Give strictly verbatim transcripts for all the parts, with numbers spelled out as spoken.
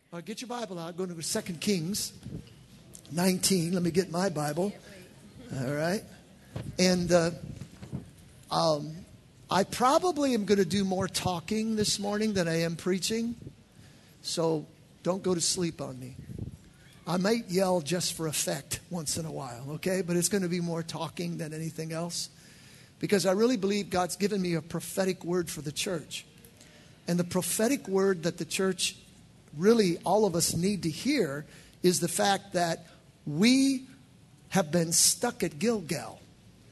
All right, get your Bible out. Go to Second Kings nineteen. Let me get my Bible. All right. And uh, um, I probably am going to do more talking this morning than I am preaching. So don't go to sleep on me. I might yell just for effect once in a while, okay? But it's going to be more talking than anything else. Because I really believe God's given me a prophetic word for the church. And the prophetic word that the church, really all of us need to hear, is the fact that we have been stuck at Gilgal.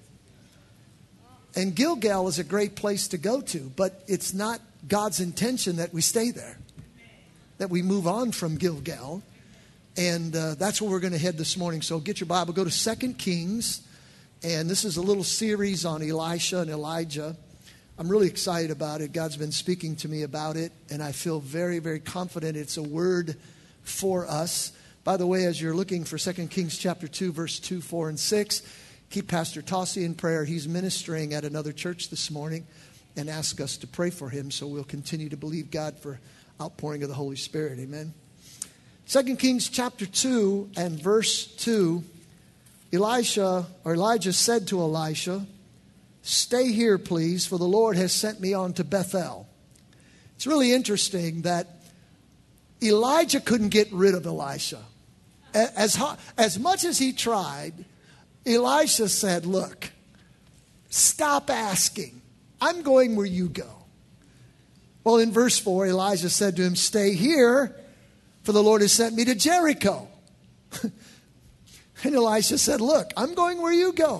And Gilgal is a great place to go to, but it's not God's intention that we stay there, that we move on from Gilgal. And uh, that's where we're going to head this morning. So get your Bible, go to Second Kings. And this is a little series on Elisha and Elijah. I'm really excited about it. God's been speaking to me about it. And I feel very, very confident it's a word for us. By the way, as you're looking for Second Kings chapter two, verse two, four, and six, keep Pastor Tossie in prayer. He's ministering at another church this morning and ask us to pray for him. So we'll continue to believe God for outpouring of the Holy Spirit. Amen. Second Kings chapter two and verse two. Elisha, or Elijah said to Elisha, "Stay here, please, for the Lord has sent me on to Bethel." It's really interesting that Elijah couldn't get rid of Elisha. As, as much as he tried, Elisha said, "Look, stop asking. I'm going where you go." Well, in verse four, Elijah said to him, "Stay here, for the Lord has sent me to Jericho." And Elisha said, "Look, I'm going where you go."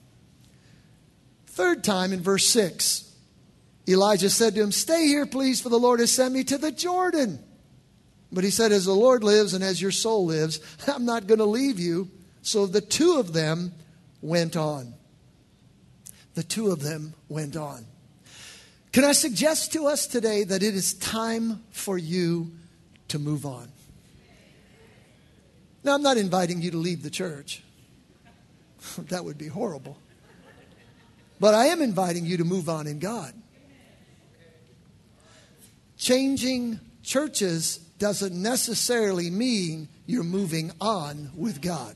Third time in verse six, Elijah said to him, "Stay here, please, for the Lord has sent me to the Jordan." But he said, "As the Lord lives and as your soul lives, I'm not going to leave you." So the two of them went on. The two of them went on. Can I suggest to us today that it is time for you to move on? Now, I'm not inviting you to leave the church. That would be horrible. But I am inviting you to move on in God. Changing churches doesn't necessarily mean you're moving on with God.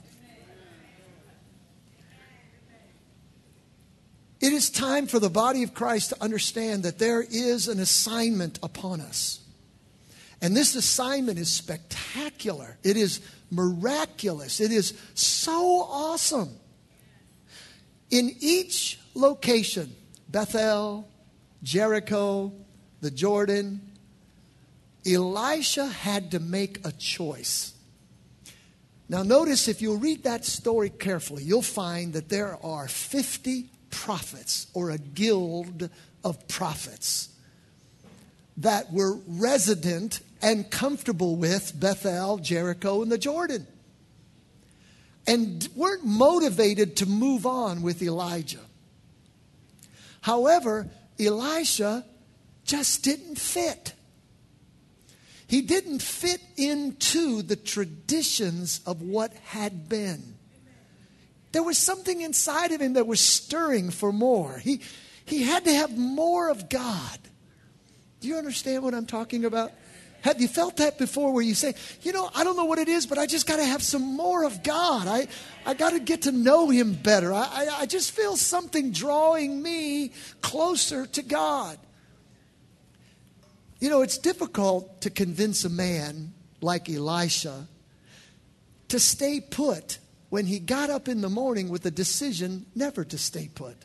It is time for the body of Christ to understand that there is an assignment upon us. And this assignment is spectacular. It is miraculous. It is so awesome. In each location, Bethel, Jericho, the Jordan, Elisha had to make a choice. Now notice, if you'll read that story carefully, you'll find that there are fifty prophets, or a guild of prophets, that were resident and comfortable with Bethel, Jericho, and the Jordan, and weren't motivated to move on with Elijah. However, Elisha just didn't fit. He didn't fit into the traditions of what had been. There was something inside of him that was stirring for more. He, he had to have more of God. Do you understand what I'm talking about? Have you felt that before, where you say, you know, I don't know what it is, but I just got to have some more of God. I, I got to get to know him better. I, I, I just feel something drawing me closer to God. You know, it's difficult to convince a man like Elisha to stay put when he got up in the morning with a decision never to stay put.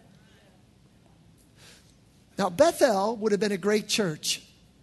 Now, Bethel would have been a great church.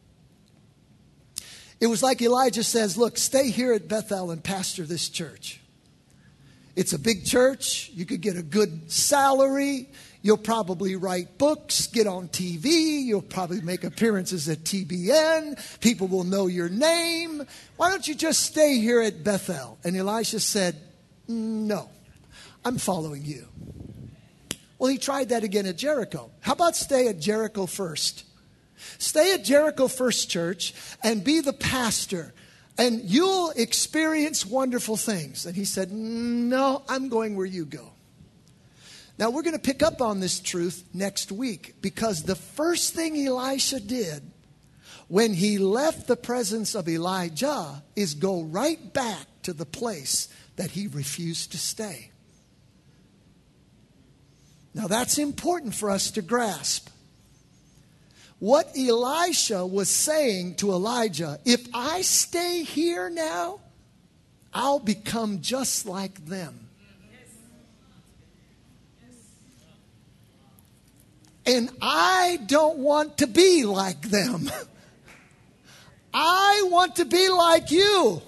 It was like Elijah says, "Look, stay here at Bethel and pastor this church. It's a big church. You could get a good salary. You'll probably write books, get on T V. You'll probably make appearances at T B N. People will know your name. Why don't you just stay here at Bethel?" And Elisha said, "No, I'm following you." Well, he tried that again at Jericho. How about stay at Jericho first? Stay at Jericho First Church and be the pastor, and you'll experience wonderful things. And he said, "No, I'm going where you go." Now, we're going to pick up on this truth next week, because the first thing Elisha did when he left the presence of Elijah is go right back to the place that he refused to stay. Now that's important for us to grasp. What Elisha was saying to Elijah, if I stay here now, I'll become just like them. And I don't want to be like them. I want to be like you.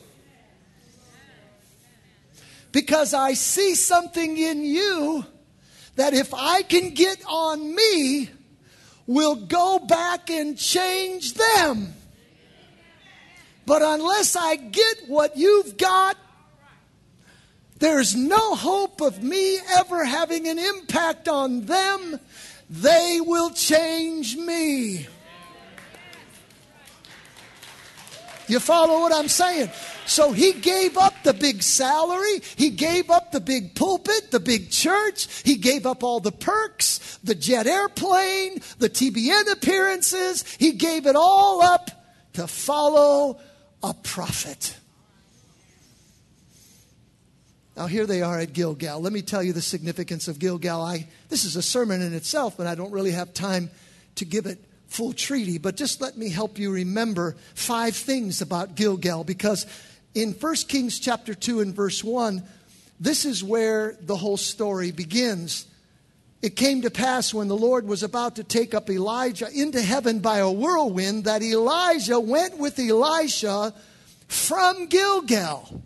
Because I see something in you that if I can get on me, will go back and change them. But unless I get what you've got, there's no hope of me ever having an impact on them. They will change me. You follow what I'm saying? So he gave up the big salary. He gave up the big pulpit, the big church. He gave up all the perks, the jet airplane, the T B N appearances. He gave it all up to follow a prophet. Now here they are at Gilgal. Let me tell you the significance of Gilgal. I, this is a sermon in itself, and I don't really have time to give it full treaty, but just let me help you remember five things about Gilgal, because in First Kings chapter two and verse one, this is where the whole story begins. It came to pass when the Lord was about to take up Elijah into heaven by a whirlwind that Elijah went with Elisha from Gilgal.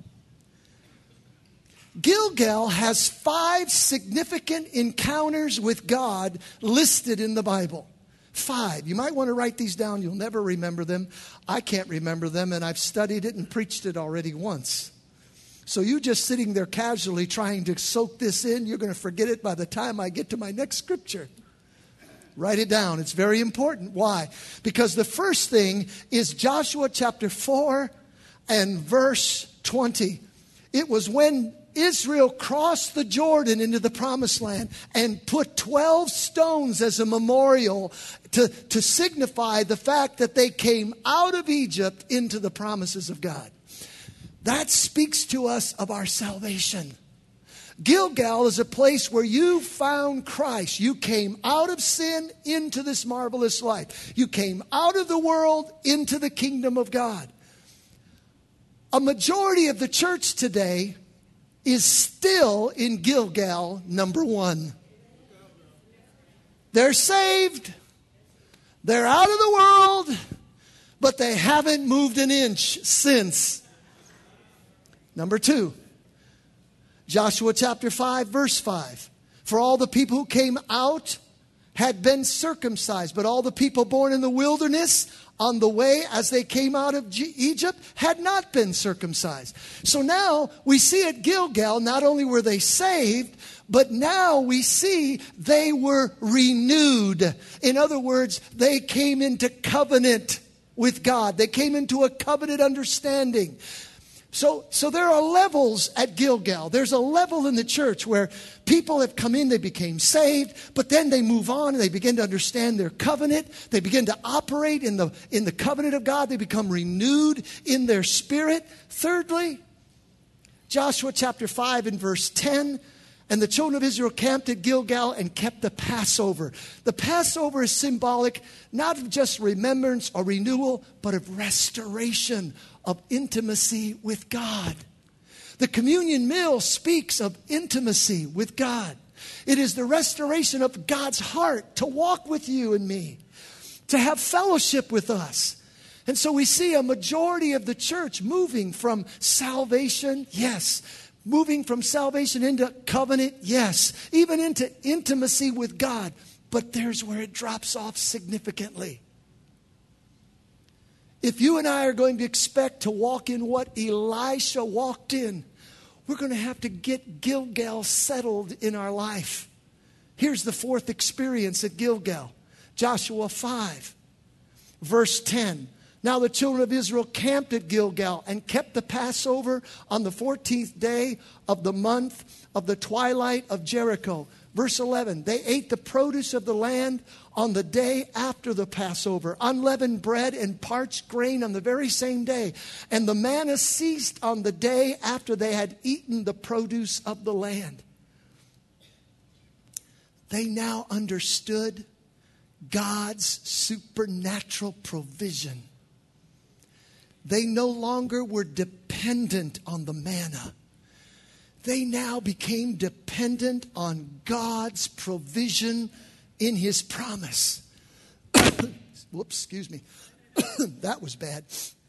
Gilgal has five significant encounters with God listed in the Bible. Five. You might want to write these down. You'll never remember them. I can't remember them, and I've studied it and preached it already once. So you just sitting there casually trying to soak this in, you're going to forget it by the time I get to my next scripture. Write it down. It's very important. Why? Because the first thing is Joshua chapter four and verse twenty. It was when Israel crossed the Jordan into the promised land and put twelve stones as a memorial to, to signify the fact that they came out of Egypt into the promises of God. That speaks to us of our salvation. Gilgal is a place where you found Christ. You came out of sin into this marvelous life. You came out of the world into the kingdom of God. A majority of the church today is still in Gilgal number one. They're saved. They're out of the world, but they haven't moved an inch since. Number two, Joshua chapter five, verse five. For all the people who came out had been circumcised, but all the people born in the wilderness on the way as they came out of G- Egypt had not been circumcised. So now we see at Gilgal, not only were they saved, but now we see they were renewed. In other words, they came into covenant with God. They came into a covenant understanding. So, so there are levels at Gilgal. There's a level in the church where people have come in, they became saved, but then they move on and they begin to understand their covenant. They begin to operate in the, in the covenant of God. They become renewed in their spirit. Thirdly, Joshua chapter five and verse ten. And the children of Israel camped at Gilgal and kept the Passover. The Passover is symbolic not of just remembrance or renewal, but of restoration, of intimacy with God. The communion meal speaks of intimacy with God. It is the restoration of God's heart to walk with you and me, to have fellowship with us. And so we see a majority of the church moving from salvation, yes, moving from salvation into covenant, yes, even into intimacy with God. But there's where it drops off significantly. If you and I are going to expect to walk in what Elisha walked in, we're going to have to get Gilgal settled in our life. Here's the fourth experience at Gilgal. Joshua five, verse ten. Now the children of Israel camped at Gilgal and kept the Passover on the fourteenth day of the month of the twilight of Jericho. Verse eleven, they ate the produce of the land on the day after the Passover, unleavened bread and parched grain on the very same day. And the manna ceased on the day after they had eaten the produce of the land. They now understood God's supernatural provision. They no longer were dependent on the manna. They now became dependent on God's provision in His promise. Whoops, excuse me. That was bad.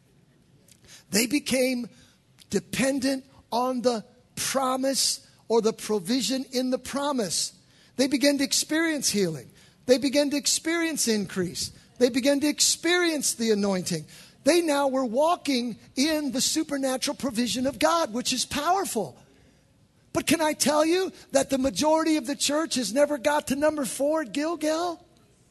They became dependent on the promise or the provision in the promise. They began to experience healing. They began to experience increase. They began to experience the anointing. They now were walking in the supernatural provision of God, which is powerful. But can I tell you that the majority of the church has never got to number four at Gilgal?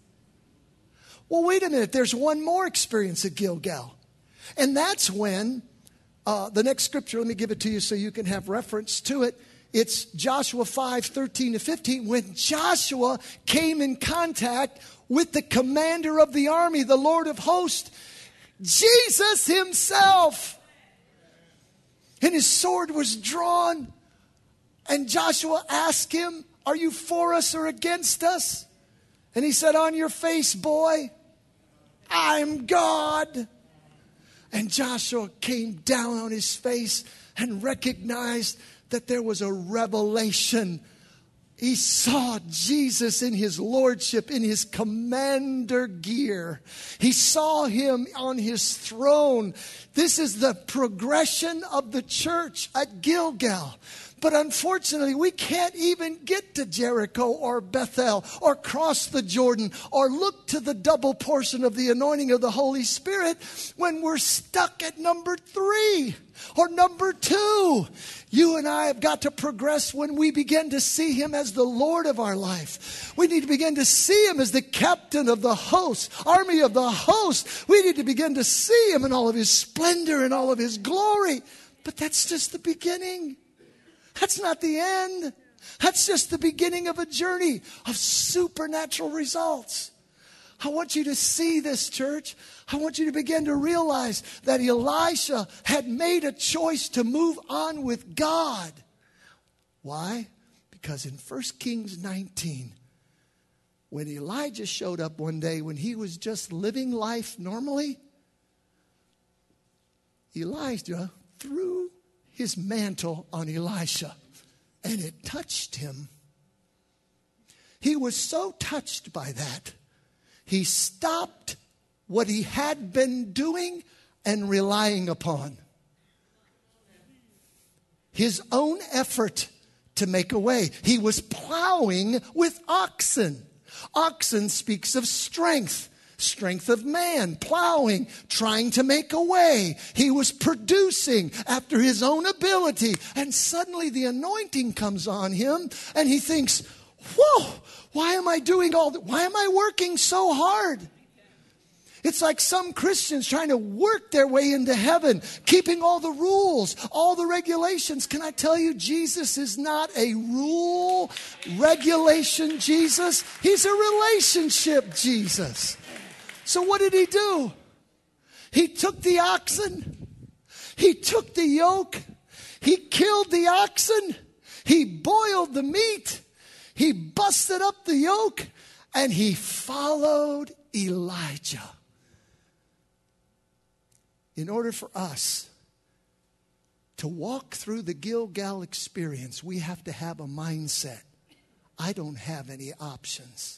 Well, wait a minute. There's one more experience at Gilgal. And that's when, uh, the next scripture, let me give it to you so you can have reference to it. It's Joshua five, thirteen to fifteen. When Joshua came in contact with the commander of the army, the Lord of hosts, Jesus Himself. And His sword was drawn. And Joshua asked him, are you for us or against us? And he said, on your face, boy, I'm God. And Joshua came down on his face and recognized that there was a revelation. He saw Jesus in His lordship, in His commander gear. He saw Him on His throne. This is the progression of the church at Gilgal. But unfortunately, we can't even get to Jericho or Bethel or cross the Jordan or look to the double portion of the anointing of the Holy Spirit when we're stuck at number three or number two. You and I have got to progress when we begin to see Him as the Lord of our life. We need to begin to see Him as the captain of the host, army of the host. We need to begin to see Him in all of His splendor and all of His glory. But that's just the beginning. That's not the end. That's just the beginning of a journey of supernatural results. I want you to see this, church. I want you to begin to realize that Elisha had made a choice to move on with God. Why? Because in First Kings nineteen, when Elijah showed up one day when he was just living life normally, Elijah threw his mantle on Elisha, and it touched him. He was so touched by that, he stopped what he had been doing and relying upon his own effort to make a way. He was plowing with oxen. Oxen speaks of strength. Strength of man, plowing, trying to make a way. He was producing after his own ability. And suddenly the anointing comes on him and he thinks, whoa, why am I doing all that? Why am I working so hard? It's like some Christians trying to work their way into heaven, keeping all the rules, all the regulations. Can I tell you, Jesus is not a rule, regulation Jesus. He's a relationship Jesus. So what did he do? He took the oxen. He took the yoke. He killed the oxen. He boiled the meat. He busted up the yoke. And he followed Elijah. In order for us to walk through the Gilgal experience, we have to have a mindset. I don't have any options.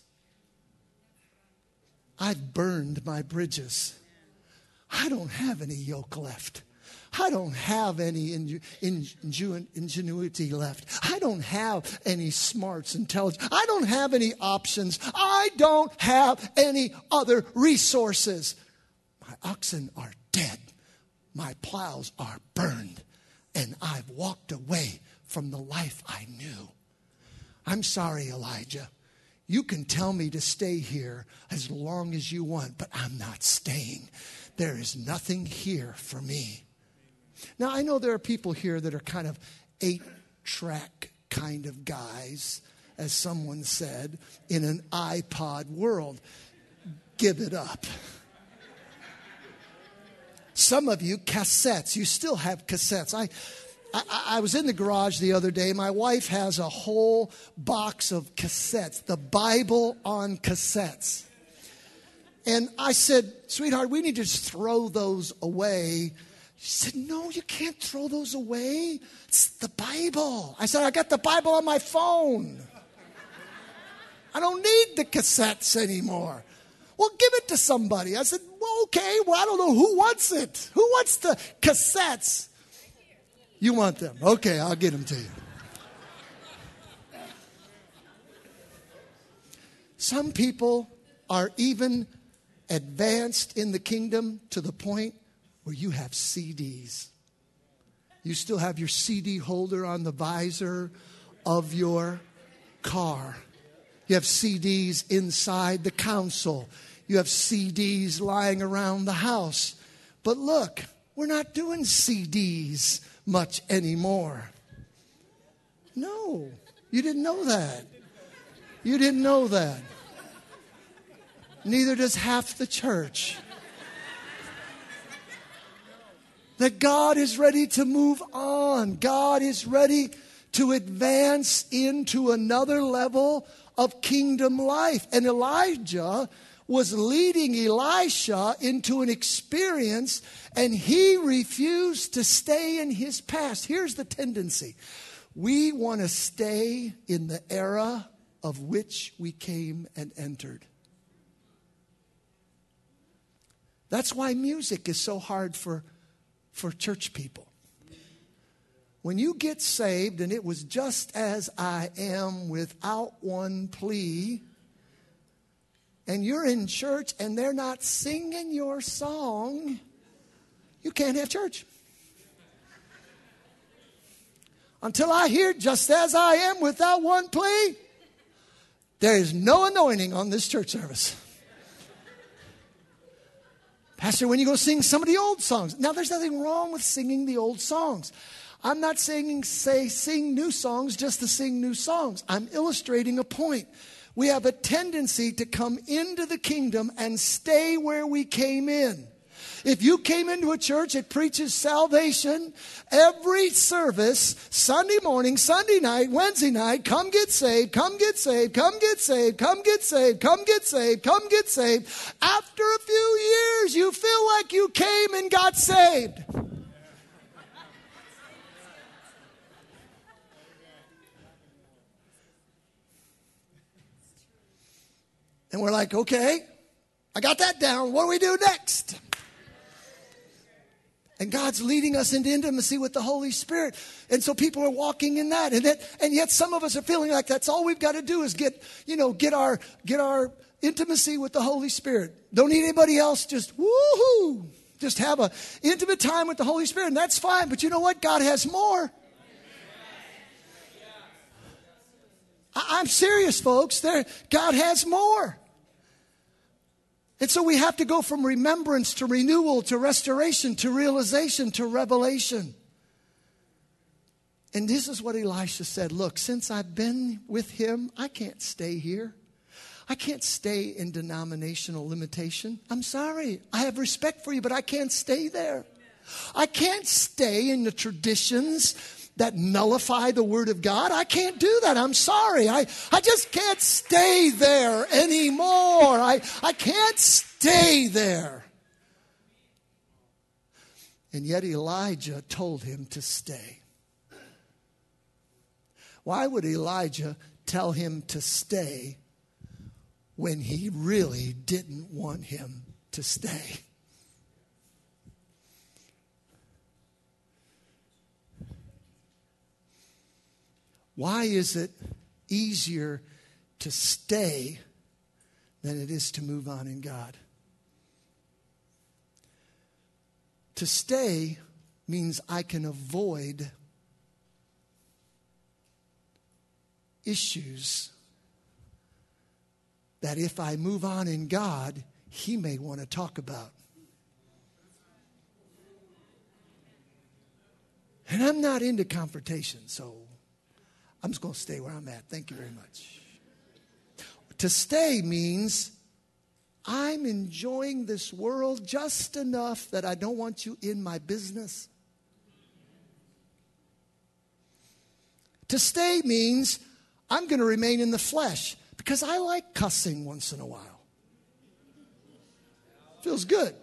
I've burned my bridges. I don't have any yoke left. I don't have any ingen- ingen- ingenuity left. I don't have any smarts, intelligence. I don't have any options. I don't have any other resources. My oxen are dead. My plows are burned. And I've walked away from the life I knew. I'm sorry, Elijah. You can tell me to stay here as long as you want, but I'm not staying. There is nothing here for me. Now, I know there are people here that are kind of eight-track kind of guys. as someone said, in an iPod world. Give it up. Some of you, cassettes. You still have cassettes. I, I, I was in the garage the other day. My wife has a whole box of cassettes. The Bible on cassettes. And I said, sweetheart, we need to just throw those away. She said, no, you can't throw those away. It's the Bible. I said, I got the Bible on my phone. I don't need the cassettes anymore. Well, give it to somebody. I said, well, okay, well, I don't know who wants it. Who wants the cassettes? You want them. Okay, I'll get them to you. Some people are even advanced in the kingdom to the point where you have C Ds. You still have your C D holder on the visor of your car. You have C Ds inside the console. You have C Ds lying around the house. But look, we're not doing C Ds much anymore. No, you didn't know that. You didn't know that. Neither does half the church. That God is ready to move on. God is ready to advance into another level of kingdom life. And Elijah was leading Elisha into an experience, and he refused to stay in his past. Here's the tendency. We want to stay in the era of which we came and entered. That's why music is so hard for, for church people. When you get saved, and it was just as I am without one plea, and you're in church and they're not singing your song, you can't have church. Until I hear just as I am without one plea, there is no anointing on this church service. Pastor, when you go sing some of the old songs. Now, there's nothing wrong with singing the old songs. I'm not saying say sing new songs just to sing new songs. I'm illustrating a point. We have a tendency to come into the kingdom and stay where we came in. If you came into a church that preaches salvation, every service, Sunday morning, Sunday night, Wednesday night, come get saved, come get saved, come get saved, come get saved, come get saved, come get saved. After a few years, you feel like you came and got saved. And we're like, okay, I got that down. What do we do next? And God's leading us into intimacy with the Holy Spirit. And so people are walking in that. And that, and yet some of us are feeling like that's all we've got to do is get, you know, get our, get our intimacy with the Holy Spirit. Don't need anybody else. Just woohoo. Just have an intimate time with the Holy Spirit. And that's fine. But you know what? God has more. I, I'm serious, folks. There, God has more. And so we have to go from remembrance to renewal to restoration to realization to revelation. And this is what Elisha said. Look, since I've been with him, I can't stay here. I can't stay in denominational limitation. I'm sorry. I have respect for you, but I can't stay there. I can't stay in the traditions that nullify the word of God. I can't do that. I'm sorry. I, I just can't stay there anymore. I, I can't stay there. And yet Elijah told him to stay. Why would Elijah tell him to stay when he really didn't want him to stay? Why is it easier to stay than it is to move on in God? To stay means I can avoid issues that if I move on in God, He may want to talk about. And I'm not into confrontation, so I'm just going to stay where I'm at. Thank you very much. To stay means I'm enjoying this world just enough that I don't want you in my business. To stay means I'm going to remain in the flesh because I like cussing once in a while. Feels good.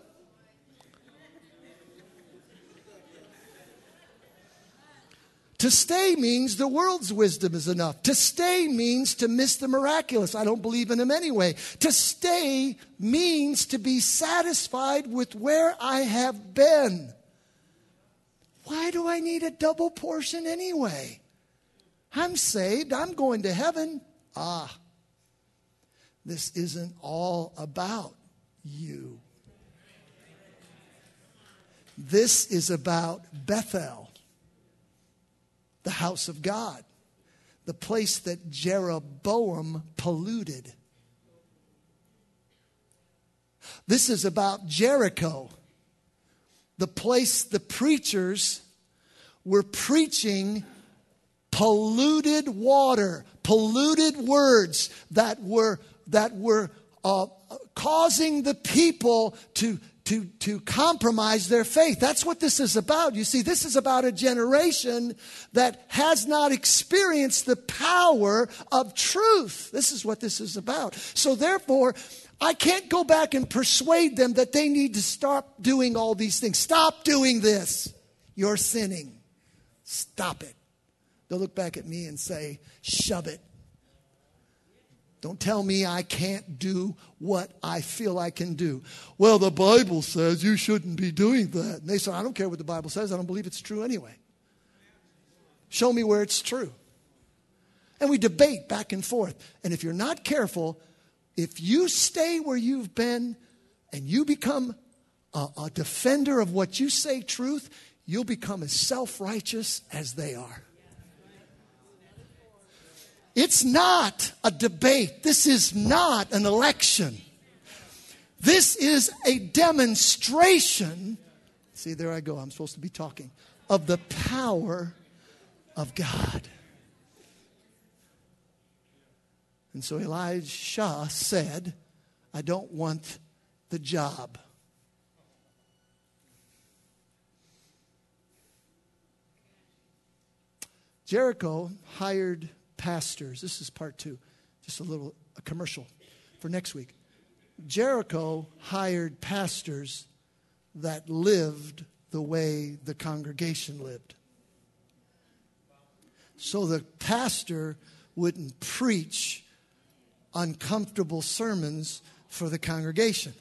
To stay means the world's wisdom is enough. To stay means to miss the miraculous. I don't believe in him anyway. To stay means to be satisfied with where I have been. Why do I need a double portion anyway? I'm saved. I'm going to heaven. Ah, this isn't all about you. This is about Bethel. The house of God, the place that Jeroboam polluted. This is about Jericho, the place the preachers were preaching polluted water, polluted words that were that were uh, causing the people to To, to compromise their faith. That's what this is about. You see, this is about a generation that has not experienced the power of truth. This is what this is about. So therefore, I can't go back and persuade them that they need to stop doing all these things. Stop doing this. You're sinning. Stop it. They'll look back at me and say, shove it. Don't tell me I can't do what I feel I can do. Well, the Bible says you shouldn't be doing that. And they say, I don't care what the Bible says. I don't believe it's true anyway. Show me where it's true. And we debate back and forth. And if you're not careful, if you stay where you've been and you become a, a defender of what you say truth, you'll become as self-righteous as they are. It's not a debate. This is not an election. This is a demonstration. See, there I go. I'm supposed to be talking. Of the power of God. And so Elisha said, I don't want the job. Jericho hired pastors. This is part two. Just a little a commercial for next week. Jericho hired pastors that lived the way the congregation lived. So the pastor wouldn't preach uncomfortable sermons for the congregation.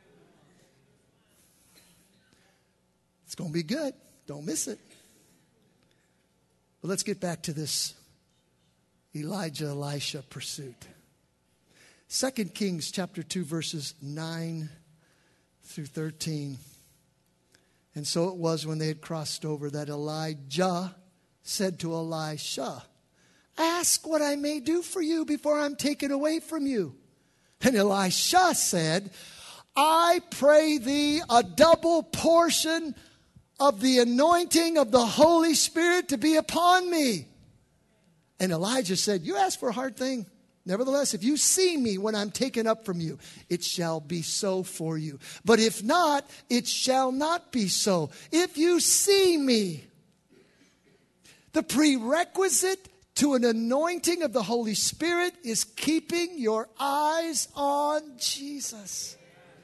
It's going to be good. Don't miss it. But let's get back to this Elijah, Elisha pursuit. Second Kings chapter two, verses nine through thirteen. And so it was when they had crossed over that Elijah said to Elisha, ask what I may do for you before I'm taken away from you. And Elisha said, I pray thee a double portion of the anointing of the Holy Spirit to be upon me. And Elijah said, you ask for a hard thing. Nevertheless, if you see me when I'm taken up from you, it shall be so for you. But if not, it shall not be so. If you see me, the prerequisite to an anointing of the Holy Spirit is keeping your eyes on Jesus.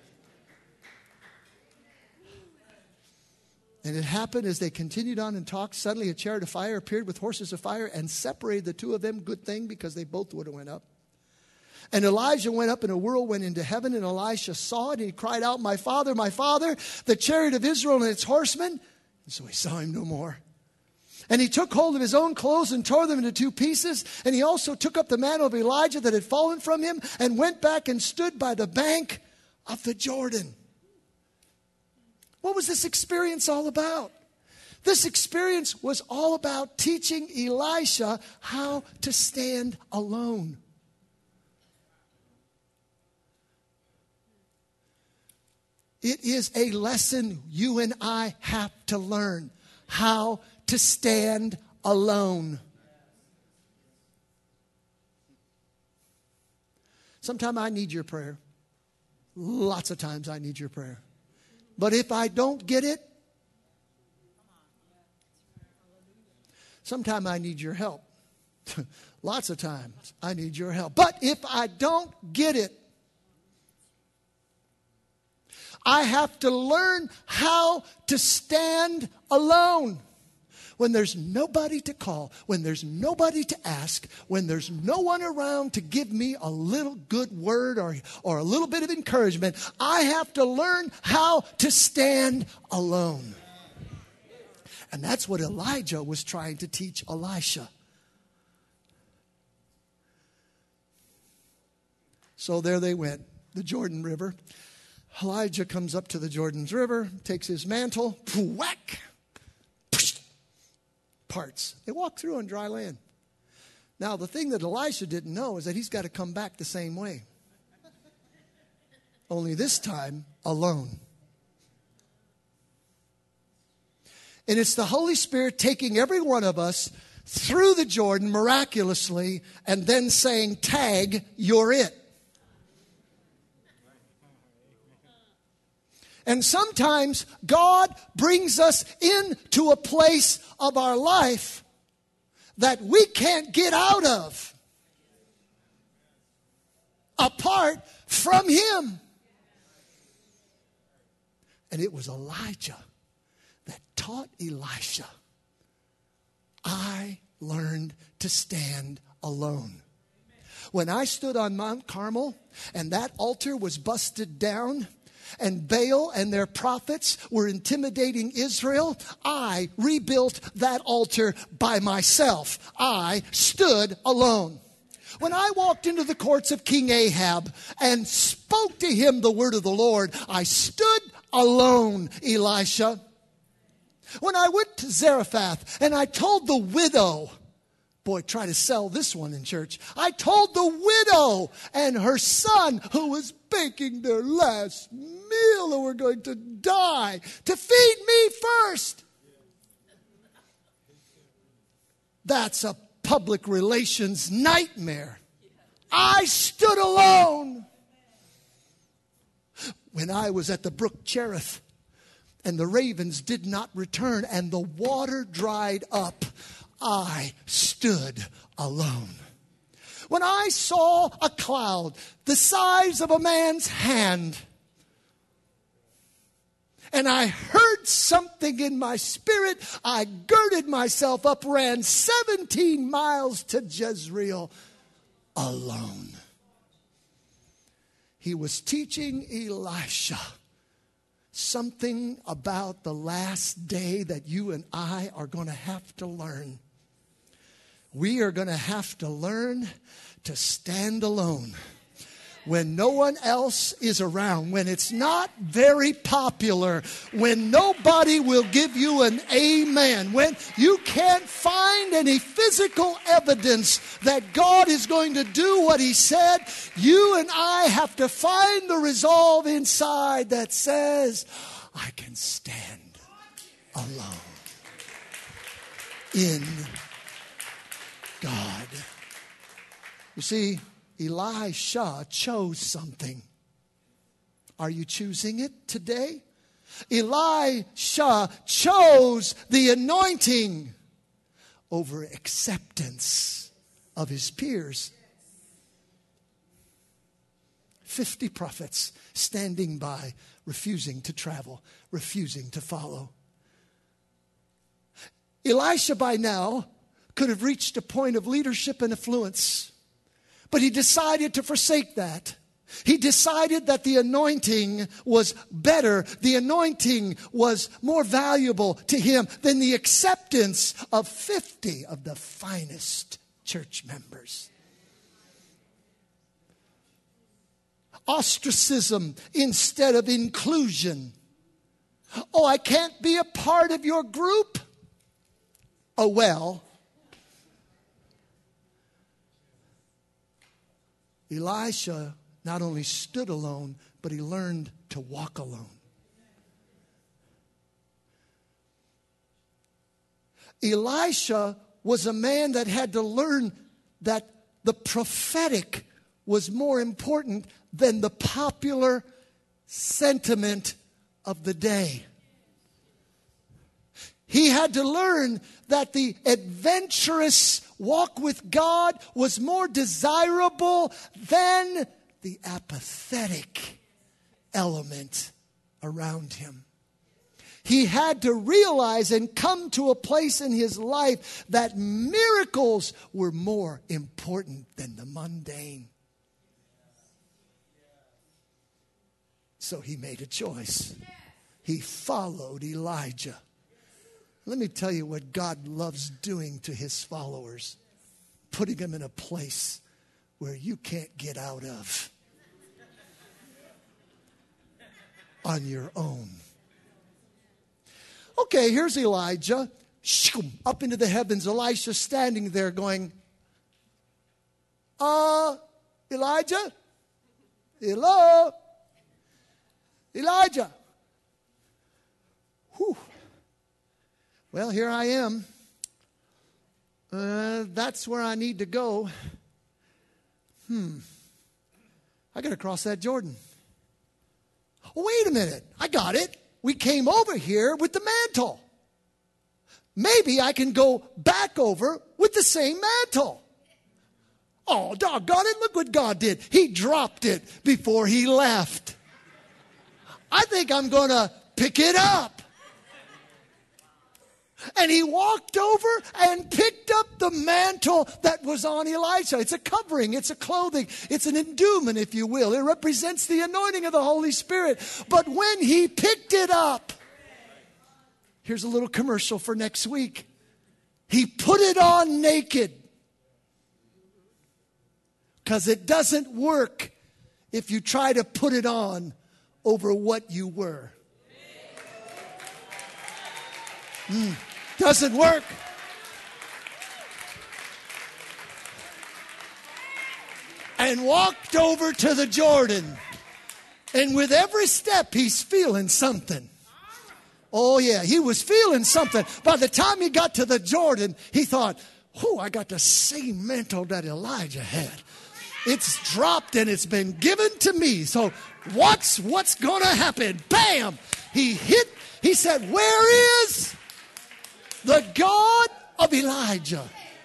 And it happened as they continued on and talked. Suddenly a chariot of fire appeared with horses of fire and separated the two of them. Good thing, because they both would have went up. And Elijah went up in a whirlwind into heaven, and Elisha saw it, and he cried out, my father, my father, the chariot of Israel and its horsemen. And so he saw him no more. And he took hold of his own clothes and tore them into two pieces. And he also took up the mantle of Elijah that had fallen from him and went back and stood by the bank of the Jordan. What was this experience all about? This experience was all about teaching Elisha how to stand alone. It is a lesson you and I have to learn. How to stand alone. Sometimes I need your prayer. Lots of times I need your prayer. But if I don't get it, sometimes I need your help. Lots of times I need your help. But if I don't get it, I have to learn how to stand alone. When there's nobody to call, when there's nobody to ask, when there's no one around to give me a little good word or, or a little bit of encouragement, I have to learn how to stand alone. And that's what Elijah was trying to teach Elisha. So there they went, the Jordan River. Elijah comes up to the Jordan's River, takes his mantle, whack, parts. They walk through on dry land. Now, the thing that Elisha didn't know is that he's got to come back the same way. Only this time, alone. And it's the Holy Spirit taking every one of us through the Jordan miraculously and then saying, tag, you're it. And sometimes God brings us into a place of our life that we can't get out of apart from Him. And it was Elijah that taught Elisha, I learned to stand alone. When I stood on Mount Carmel and that altar was busted down, and Baal and their prophets were intimidating Israel, I rebuilt that altar by myself. I stood alone. When I walked into the courts of King Ahab and spoke to him the word of the Lord, I stood alone, Elisha. When I went to Zarephath and I told the widow, boy, try to sell this one in church. I told the widow and her son who was baking their last meal and were going to die to feed me first. That's a public relations nightmare. I stood alone. When I was at the brook Cherith and the ravens did not return and the water dried up, I stood alone. When I saw a cloud the size of a man's hand, and I heard something in my spirit, I girded myself up, ran seventeen miles to Jezreel alone. He was teaching Elisha something about the last day that you and I are going to have to learn. We are going to have to learn to stand alone when no one else is around, when it's not very popular, when nobody will give you an amen, when you can't find any physical evidence that God is going to do what He said. You and I have to find the resolve inside that says, I can stand alone in God. You see, Elisha chose something. Are you choosing it today? Elisha chose the anointing over acceptance of his peers. Fifty prophets standing by, refusing to travel, refusing to follow. Elisha by now could have reached a point of leadership and affluence. But he decided to forsake that. He decided that the anointing was better. The anointing was more valuable to him than the acceptance of fifty of the finest church members. Ostracism instead of inclusion. Oh, I can't be a part of your group? Oh, well. Elisha not only stood alone, but he learned to walk alone. Elisha was a man that had to learn that the prophetic was more important than the popular sentiment of the day. He had to learn that the adventurous walk with God was more desirable than the apathetic element around him. He had to realize and come to a place in his life that miracles were more important than the mundane. So he made a choice. He followed Elijah. Let me tell you what God loves doing to his followers. Putting them in a place where you can't get out of on your own. Okay, here's Elijah. Up into the heavens. Elisha standing there going, Uh, Elijah? Hello? Elijah? Whew. Well, here I am. Uh, that's where I need to go. Hmm. I got to cross that Jordan. Oh, wait a minute. I got it. We came over here with the mantle. Maybe I can go back over with the same mantle. Oh, doggone it. Look what God did. He dropped it before he left. I think I'm going to pick it up. And he walked over and picked up the mantle that was on Elisha. It's a covering. It's a clothing. It's an endowment, if you will. It represents the anointing of the Holy Spirit. But when he picked it up, here's a little commercial for next week. He put it on naked. Because it doesn't work if you try to put it on over what you were. Mm. Doesn't work. And walked over to the Jordan. And with every step, he's feeling something. Oh, yeah, he was feeling something. By the time he got to the Jordan, he thought, oh, I got the same mantle that Elijah had. It's dropped and it's been given to me. So what's, what's going to happen? Bam! He hit, he said, where is the God of Elijah?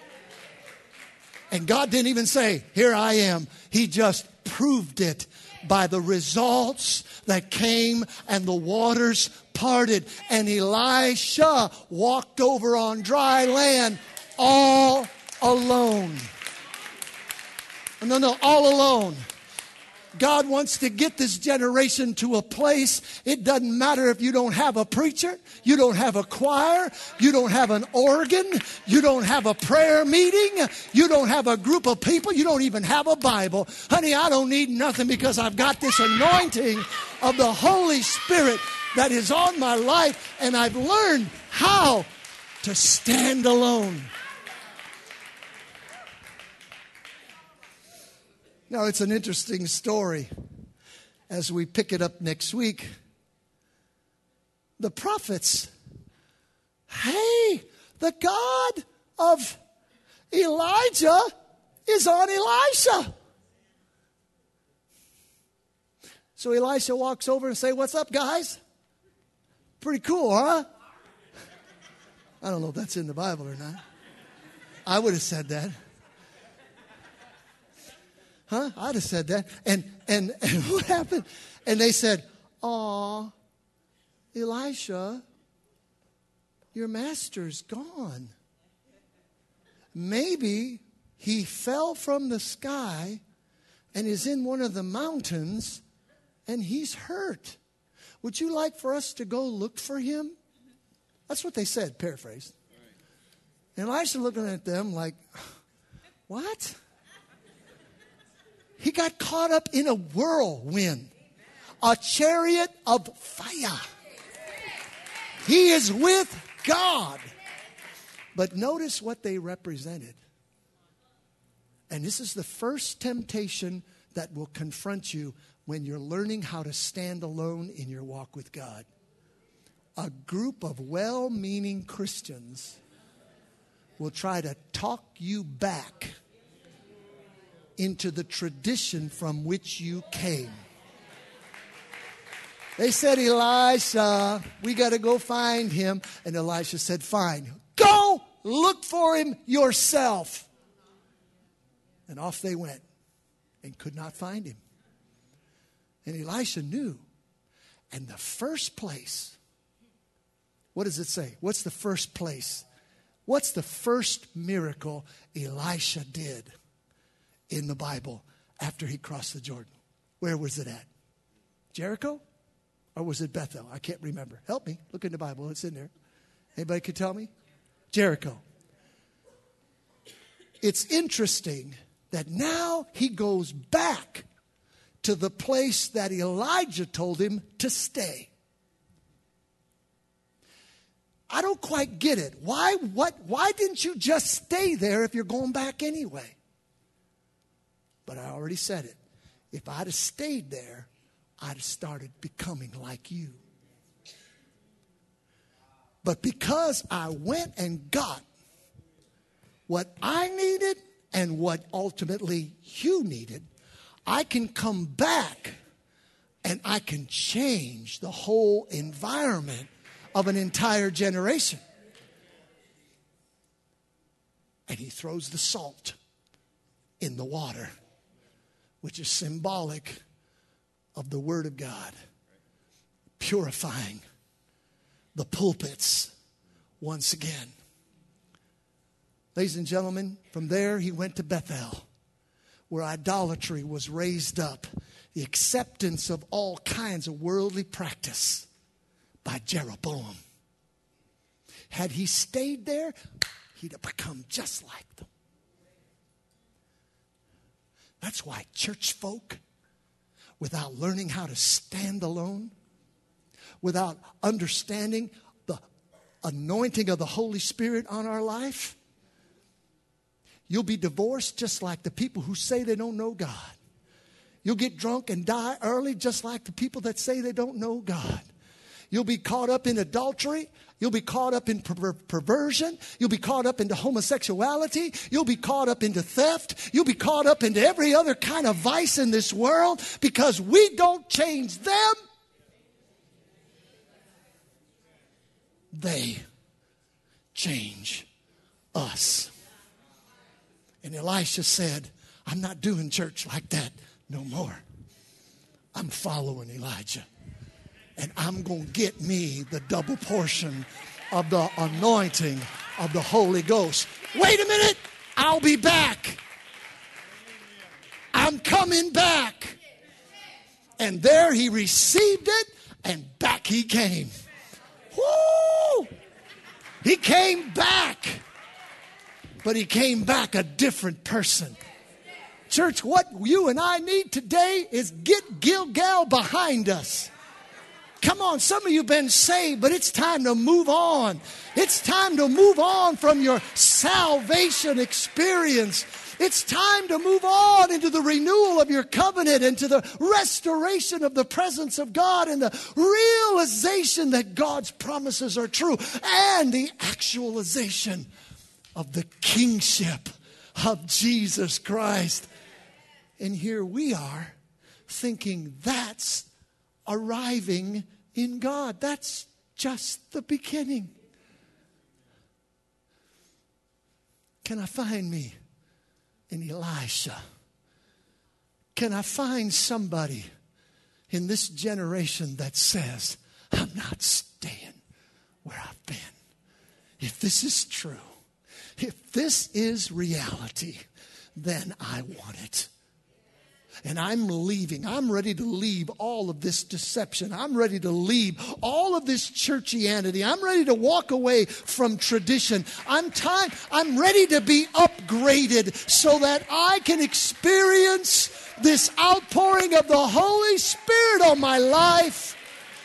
And God didn't even say, here I am. He just proved it by the results that came and the waters parted. And Elisha walked over on dry land all alone. No, no, all alone. God wants to get this generation to a place. It doesn't matter if you don't have a preacher, you don't have a choir, you don't have an organ, you don't have a prayer meeting, you don't have a group of people, you don't even have a Bible. Honey, I don't need nothing because I've got this anointing of the Holy Spirit that is on my life, and I've learned how to stand alone. Now, it's an interesting story as we pick it up next week. The prophets, hey, the God of Elijah is on Elisha. So Elisha walks over and says, what's up, guys? Pretty cool, huh? I don't know if that's in the Bible or not. I would have said that. Huh? I'd have said that. And, and, and what happened? And they said, aw, Elisha, your master's gone. Maybe he fell from the sky and is in one of the mountains and he's hurt. Would you like for us to go look for him? That's what they said, paraphrased. And Elisha looking at them like, what? He got caught up in a whirlwind, a chariot of fire. He is with God. But notice what they represented. And this is the first temptation that will confront you when you're learning how to stand alone in your walk with God. A group of well-meaning Christians will try to talk you back into the tradition from which you came. They said, Elisha, we got to go find him. And Elisha said, fine, go look for him yourself. And off they went and could not find him. And Elisha knew. And the first place, what does it say? What's the first place? What's the first miracle Elisha did in the Bible after he crossed the Jordan? Where was it at? Jericho? Or was it Bethel? I can't remember. Help me. Look in the Bible. It's in there. Anybody can tell me? Jericho. It's interesting that now he goes back to the place that Elijah told him to stay. I don't quite get it. Why, what, why didn't you just stay there if you're going back anyway? But I already said it. If I'd have stayed there, I'd have started becoming like you. But because I went and got what I needed and what ultimately you needed, I can come back and I can change the whole environment of an entire generation. And he throws the salt in the water, which is symbolic of the Word of God, purifying the pulpits once again. Ladies and gentlemen, from there he went to Bethel, where idolatry was raised up, the acceptance of all kinds of worldly practice by Jeroboam. Had he stayed there, he'd have become just like them. That's why church folk, without learning how to stand alone, without understanding the anointing of the Holy Spirit on our life, you'll be divorced just like the people who say they don't know God. You'll get drunk and die early just like the people that say they don't know God. You'll be caught up in adultery. You'll be caught up in per- perversion. You'll be caught up into homosexuality. You'll be caught up into theft. You'll be caught up into every other kind of vice in this world because we don't change them. They change us. And Elisha said, I'm not doing church like that no more. I'm following Elijah. And I'm going to get me the double portion of the anointing of the Holy Ghost. Wait a minute. I'll be back. I'm coming back. And there he received it, and back he came. Woo! He came back. But he came back a different person. Church, what you and I need today is get Gilgal behind us. Come on, some of you have been saved, but it's time to move on. It's time to move on from your salvation experience. It's time to move on into the renewal of your covenant and to the restoration of the presence of God and the realization that God's promises are true and the actualization of the kingship of Jesus Christ. And here we are thinking that's arriving in God. That's just the beginning. Can I find me an Elisha? Can I find somebody in this generation that says, I'm not staying where I've been? If this is true, if this is reality, then I want it. And I'm leaving. I'm ready to leave all of this deception. I'm ready to leave all of this churchianity. I'm ready to walk away from tradition. I'm time. I'm ready to be upgraded so that I can experience this outpouring of the Holy Spirit on my life.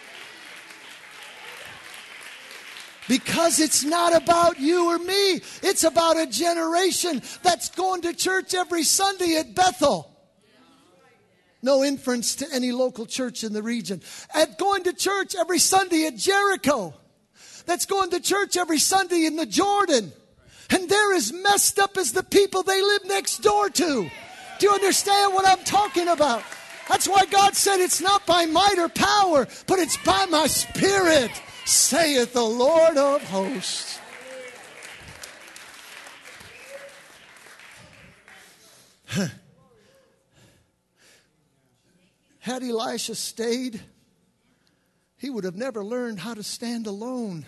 Because it's not about you or me. It's about a generation that's going to church every Sunday at Bethel. No inference to any local church in the region. At going to church every Sunday at Jericho. That's going to church every Sunday in the Jordan. And they're as messed up as the people they live next door to. Do you understand what I'm talking about? That's why God said it's not by might or power, but it's by my Spirit, saith the Lord of hosts. Had Elisha stayed, he would have never learned how to stand alone.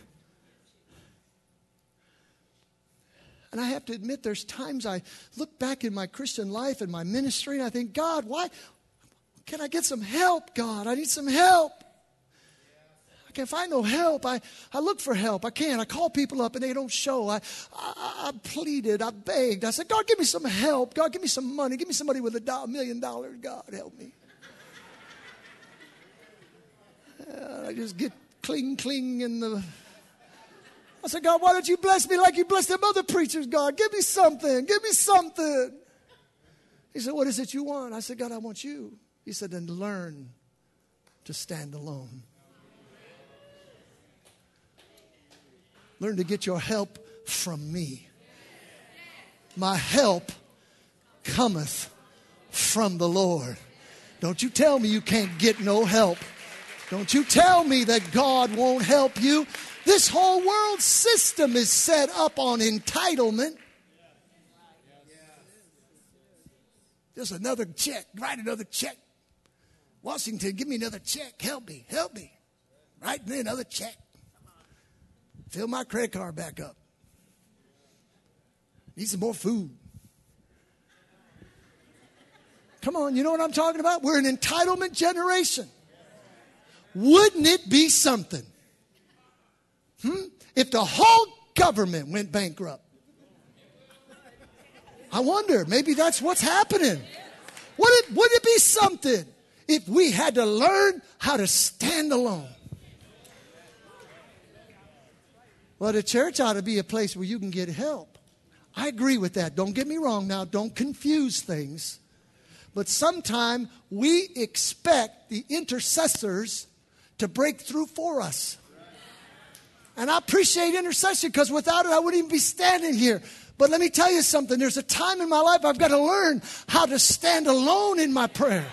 And I have to admit, there's times I look back in my Christian life and my ministry and I think, God, why can I get some help, God? I need some help. I can't find no help. I, I look for help. I can't. I call people up and they don't show. I, I, I pleaded. I begged. I said, God, give me some help. God, give me some money. Give me somebody with a do- million dollars. God, help me. Uh, I just get cling, cling in the... I said, God, why don't you bless me like you blessed them other preachers, God? Give me something. Give me something. He said, what is it you want? I said, God, I want you. He said, then learn to stand alone. Learn to get your help from me. My help cometh from the Lord. Don't you tell me you can't get no help. Don't you tell me that God won't help you. This whole world system is set up on entitlement. Just another check. Write another check. Washington, give me another check. Help me. Help me. Write me another check. Fill my credit card back up. Need some more food. Come on, you know what I'm talking about? We're an entitlement generation. Wouldn't it be something? Hmm? If the whole government went bankrupt. I wonder, maybe that's what's happening. Would it, would it be something if we had to learn how to stand alone? Well, the church ought to be a place where you can get help. I agree with that. Don't get me wrong now. Don't confuse things. But sometimes we expect the intercessors to break through for us. And I appreciate intercession because without it, I wouldn't even be standing here. But let me tell you something. There's a time in my life I've got to learn how to stand alone in my prayer.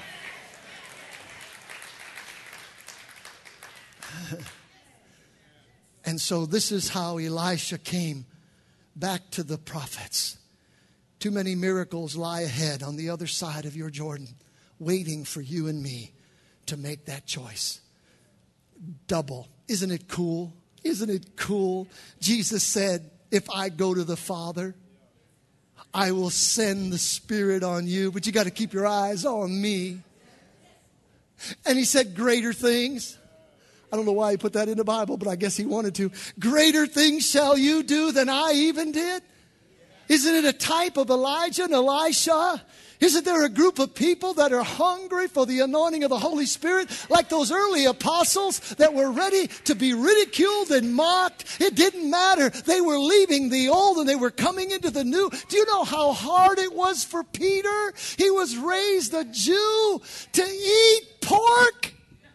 And so this is how Elisha came back to the prophets. Too many miracles lie ahead on the other side of your Jordan, waiting for you and me to make that choice. Double. Isn't it cool? Isn't it cool? Jesus said, if I go to the Father, I will send the Spirit on you, but you got to keep your eyes on me. And he said, greater things. I don't know why he put that in the Bible, but I guess he wanted to. Greater things shall you do than I even did. Isn't it a type of Elijah and Elisha? Isn't there a group of people that are hungry for the anointing of the Holy Spirit? Like those early apostles that were ready to be ridiculed and mocked. It didn't matter. They were leaving the old and they were coming into the new. Do you know how hard it was for Peter? He was raised a Jew to eat pork.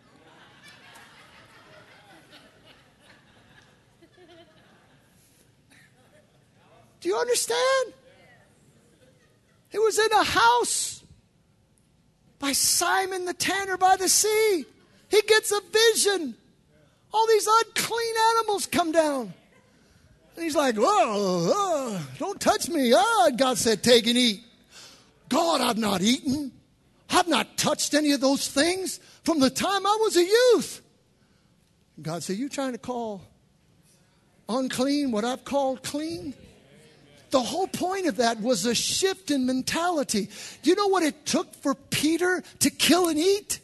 Do you understand? He was in a house by Simon the tanner by the sea. He gets a vision. All these unclean animals come down. And he's like, whoa, whoa, don't touch me. Oh, and God said, take and eat. God, I've not eaten. I've not touched any of those things from the time I was a youth. God said, you trying to call unclean what I've called clean? The whole point of that was a shift in mentality. Do you know what it took for Peter to kill and eat?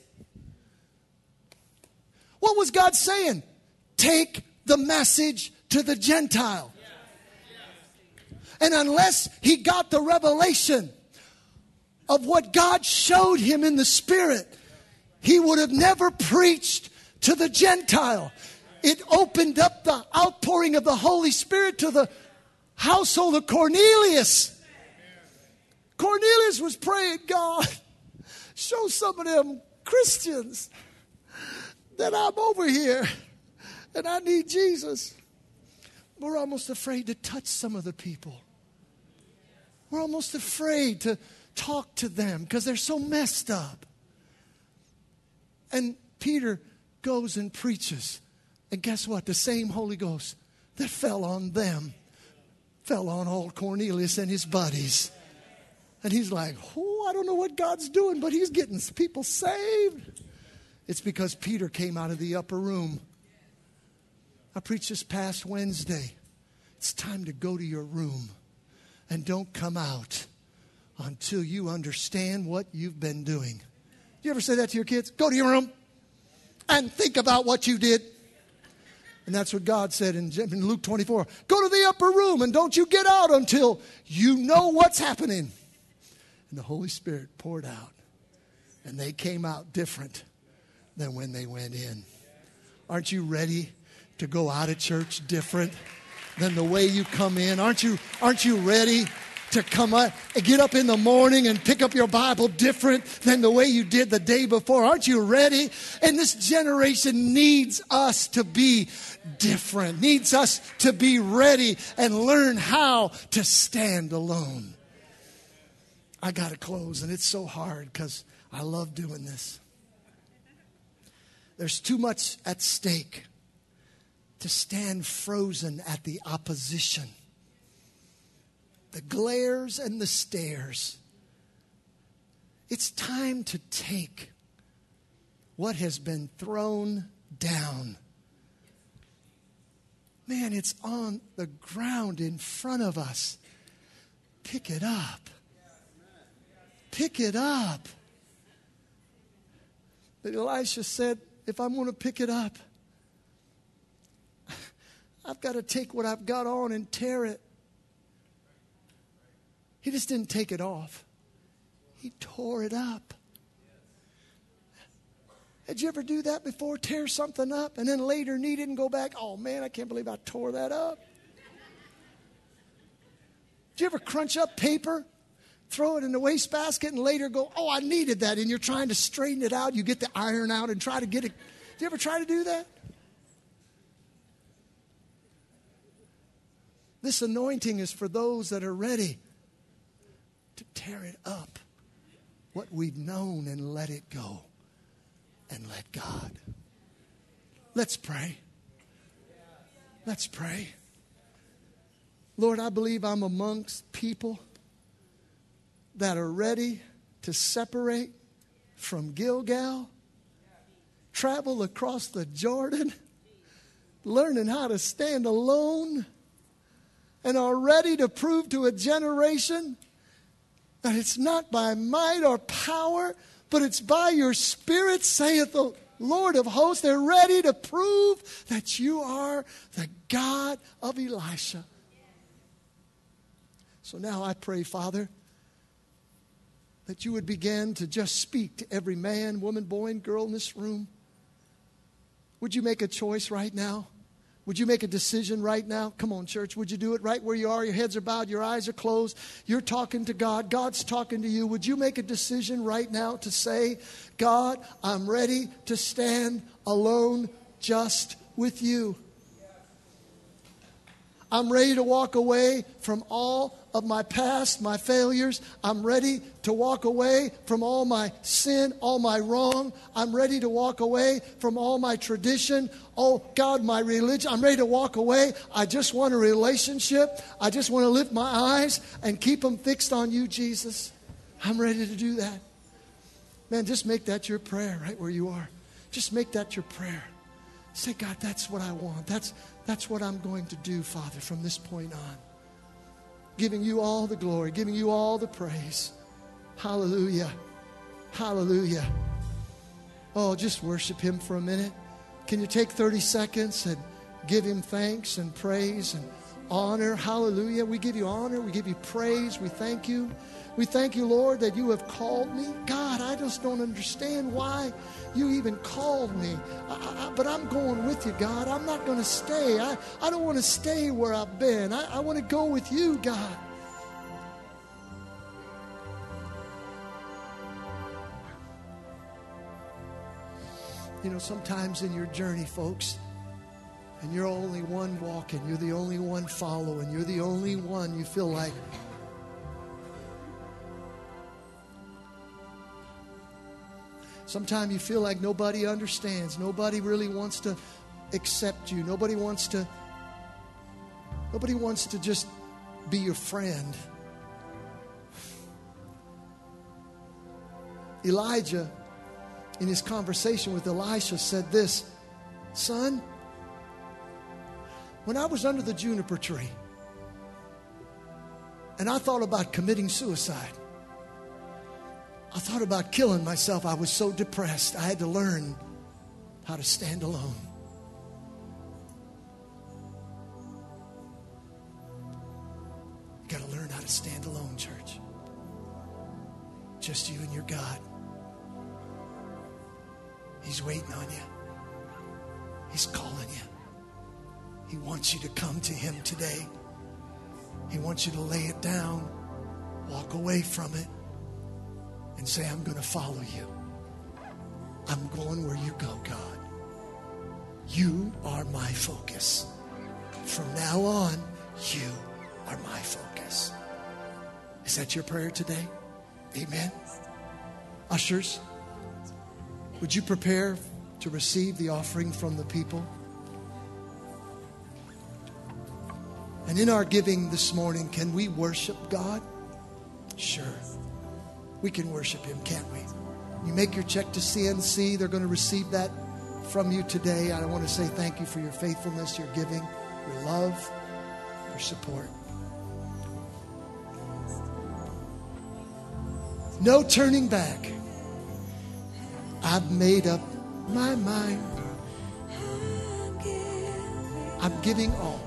What was God saying? Take the message to the Gentile. And unless he got the revelation of what God showed him in the Spirit, he would have never preached to the Gentile. It opened up the outpouring of the Holy Spirit to the household of Cornelius. Cornelius was praying, God, show some of them Christians that I'm over here and I need Jesus. We're almost afraid to touch some of the people. We're almost afraid to, talk to them because they're so messed up. And Peter goes and preaches. And guess what? The same Holy Ghost that fell on them fell on old Cornelius and his buddies. And he's like, oh, I don't know what God's doing, but he's getting people saved. It's because Peter came out of the upper room. I preached this past Wednesday. It's time to go to your room and don't come out until you understand what you've been doing. You ever say that to your kids? Go to your room and think about what you did. And that's what God said in Luke twenty-four. Go to the upper room and don't you get out until you know what's happening. And the Holy Spirit poured out. And they came out different than when they went in. Aren't you ready to go out of church different than the way you come in? Aren't you, aren't you ready to come up and get up in the morning and pick up your Bible different than the way you did the day before? Aren't you ready? And this generation needs us to be different, needs us to be ready and learn how to stand alone. I got to close, and it's so hard because I love doing this. There's too much at stake to stand frozen at the opposition, the glares and the stares. It's time to take what has been thrown down. Man, it's on the ground in front of us. Pick it up. Pick it up. But Elisha said, if I'm going to pick it up, I've got to take what I've got on and tear it. He just didn't take it off. He tore it up. Had you ever do that before? Tear something up and then later need it and go back? Oh man, I can't believe I tore that up. Did you ever crunch up paper, throw it in the wastebasket, and later go, oh, I needed that, and you're trying to straighten it out. You get the iron out and try to get it. Did you ever try to do that? This anointing is for those that are ready to tear it up, what we've known, and let it go, and let God. Let's pray. Let's pray. Lord, I believe I'm amongst people that are ready to separate from Gilgal, travel across the Jordan, learning how to stand alone, and are ready to prove to a generation that it's not by might or power, but it's by your Spirit, saith the Lord of hosts. They're ready to prove that you are the God of Elisha. So now I pray, Father, that you would begin to just speak to every man, woman, boy, and girl in this room. Would you make a choice right now? Would you make a decision right now? Come on, church. Would you do it right where you are? Your heads are bowed. Your eyes are closed. You're talking to God. God's talking to you. Would you make a decision right now to say, God, I'm ready to stand alone just with you. I'm ready to walk away from all of my past, my failures. I'm ready to walk away from all my sin, all my wrong. I'm ready to walk away from all my tradition. Oh, God, my religion. I'm ready to walk away. I just want a relationship. I just want to lift my eyes and keep them fixed on you, Jesus. I'm ready to do that. Man, just make that your prayer right where you are. Just make that your prayer. Say, God, that's what I want. That's, that's what I'm going to do, Father, from this point on. Giving you all the glory, giving you all the praise. Hallelujah. Hallelujah. Oh, just worship him for a minute. Can you take thirty seconds and give him thanks and praise and honor? Hallelujah. We give you honor. We give you praise. We thank you. We thank you, Lord, that you have called me. God, I just don't understand why you even called me. I, I, but I'm going with you, God. I'm not going to stay. I, I don't want to stay where I've been. I, I want to go with you, God. You know, sometimes in your journey, folks, and you're only one walking, you're the only one following, you're the only one you feel like Sometimes you feel like nobody understands. Nobody really wants to accept you. Nobody wants to, nobody wants to just be your friend. Elijah, in his conversation with Elisha, said this, son, when I was under the juniper tree and I thought about committing suicide, I thought about killing myself. I was so depressed. I had to learn how to stand alone. You got to learn how to stand alone, church. Just you and your God. He's waiting on you. He's calling you. He wants you to come to him today. He wants you to lay it down, walk away from it, and say, I'm going to follow you. I'm going where you go, God. You are my focus. From now on, you are my focus. Is that your prayer today? Amen. Ushers, would you prepare to receive the offering from the people? And in our giving this morning, can we worship God? Sure. We can worship him, can't we? You make your check to C N C. They're going to receive that from you today. I want to say thank you for your faithfulness, your giving, your love, your support. No turning back. I've made up my mind. I'm giving all.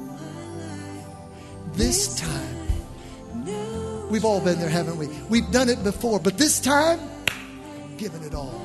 This time. We've all been there, haven't we? We've done it before, but this time, I'm giving it all.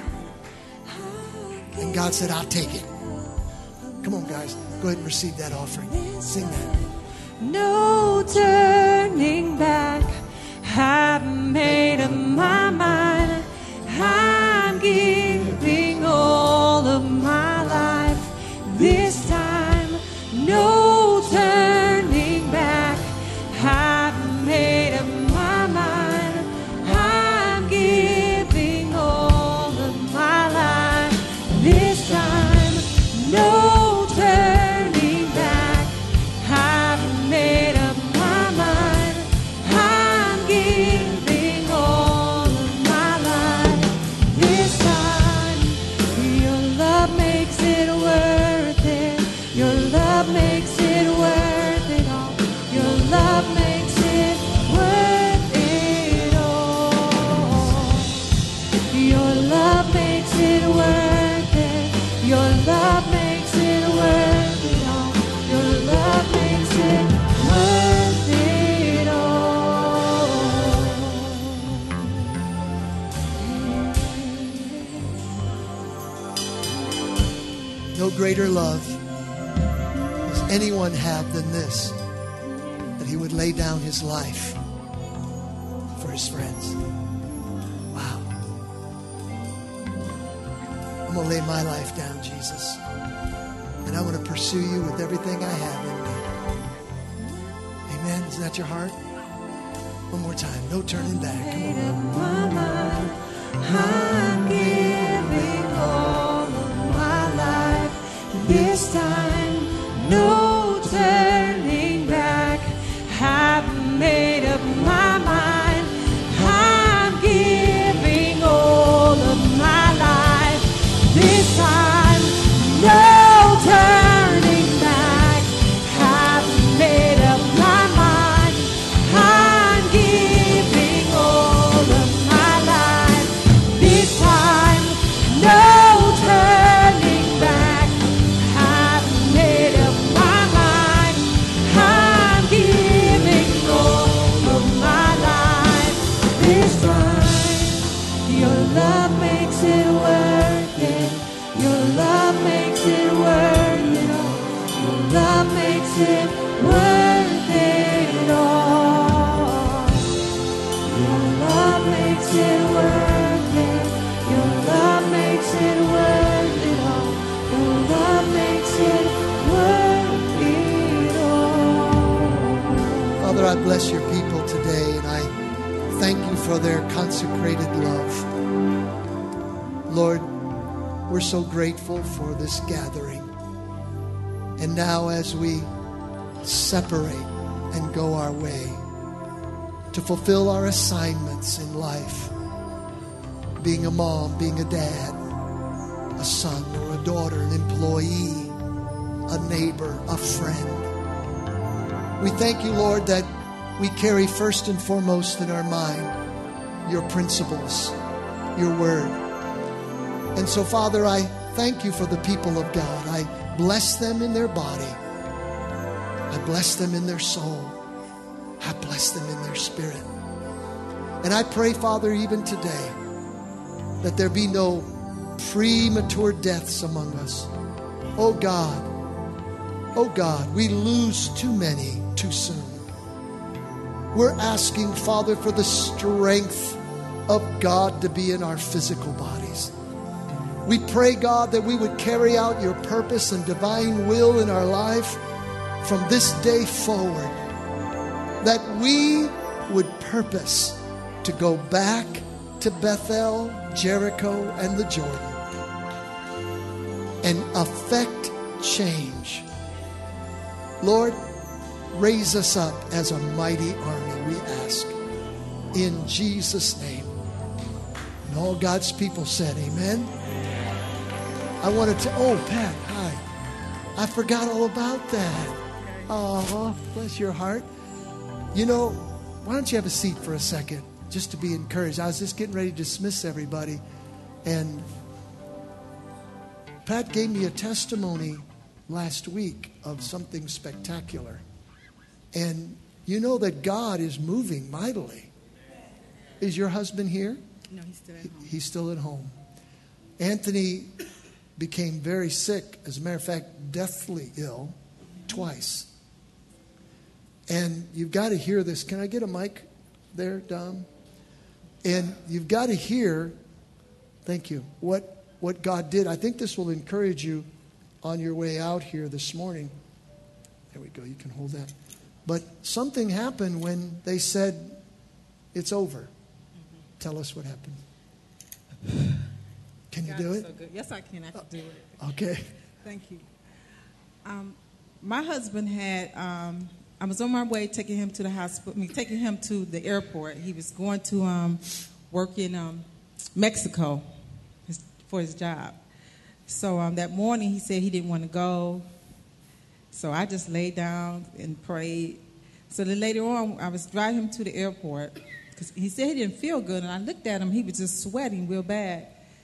And God said, I'll take it. Come on, guys. Go ahead and receive that offering. Sing that. No turning back. I've made up my mind. I'm giving all of my life. This time, no turning back. I've made up my mind. I'm giving all of my life. This time, no turning back. I've made up my mind. I'm giving all of my life. This time, your love makes it worth it. Your love makes it worth it all. Your love makes it worth it all. Your love makes it worth it. Your love makes it worth it all. Your love makes it worth it all. No greater love does anyone have than this, that he would lay down his life for his friends. Wow. I'm going to lay my life down, Jesus. And I'm going to pursue you with everything I have in me. Amen. Is that your heart? One more time. No turning back. Come on. I'm giving all of my life. This time, no turning back. I've made up my mind. I'm giving all of my life. This time, no turning back. I've made up my mind. I'm giving all of my life. This time, no turning back. I've made up my mind. I'm giving all of my life. This time, your love makes it worth it. Your love makes it worth it all. Your love makes it worth it all. Your love makes it worth it. Your love makes it worth it all. Your love makes it worth it all. Father, I bless your people today, and I thank you for their consecrated love. Lord, we're so grateful for this gathering. And now as we separate and go our way to fulfill our assignments in life, being a mom, being a dad, a son or a daughter, an employee, a neighbor, a friend. We thank you, Lord, that we carry first and foremost in our mind your principles, your word. And so, Father, I thank you for the people of God. I bless them in their body. I bless them in their soul. I bless them in their spirit. And I pray, Father, even today, that there be no premature deaths among us. Oh God, oh God, we lose too many too soon. We're asking, Father, for the strength of God to be in our physical bodies. We pray, God, that we would carry out your purpose and divine will in our life from this day forward. That we would purpose to go back to Bethel, Jericho, and the Jordan and affect change. Lord, raise us up as a mighty army, we ask. In Jesus' name. And all God's people said, amen. I wanted to, oh, Pat, hi. I forgot all about that. Oh, bless your heart. You know, why don't you have a seat for a second, just to be encouraged. I was just getting ready to dismiss everybody. And Pat gave me a testimony last week of something spectacular. And you know that God is moving mightily. Is your husband here? No, he's still at home. He's still at home. Anthony became very sick. As a matter of fact, deathly ill twice. And you've got to hear this. Can I get a mic there, Dom? And you've got to hear, thank you, what, what God did. I think this will encourage you on your way out here this morning. There we go. You can hold that. But something happened when they said, it's over. Mm-hmm. Tell us what happened. Can you God do is it? So good. Yes, I can. I can do it. Okay. Thank you. Um, my husband had, um, I was on my way taking him to the hospital, I mean, taking him to the airport. He was going to um, work in um, Mexico his, for his job. So um, that morning he said he didn't want to go. So I just laid down and prayed. So then later on, I was driving him to the airport because he said he didn't feel good. And I looked at him. He was just sweating real bad.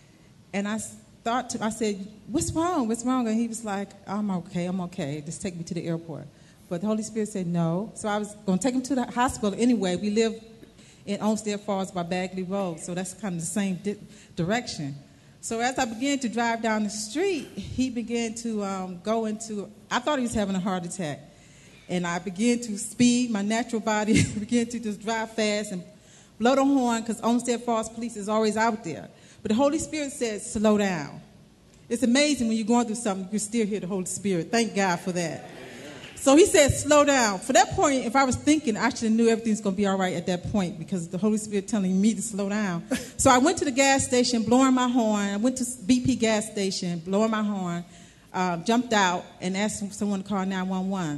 And I thought, to, I said, what's wrong? What's wrong? And he was like, I'm okay. I'm okay. Just take me to the airport. But the Holy Spirit said no. So I was going to take him to the hospital anyway. We live in Olmsted Falls by Bagley Road. So that's kind of the same di- direction. So as I began to drive down the street, he began to um, go into, I thought he was having a heart attack. And I began to speed, my natural body began to just drive fast and blow the horn because Olmsted Falls Police is always out there. But the Holy Spirit said, slow down. It's amazing when you're going through something, you can still hear the Holy Spirit. Thank God for that. So he said, slow down. For that point, if I was thinking, I should have knew everything's going to be all right at that point because the Holy Spirit telling me to slow down. So I went to the gas station, blowing my horn. I went to B P gas station, blowing my horn, uh, jumped out, and asked someone to call nine one one.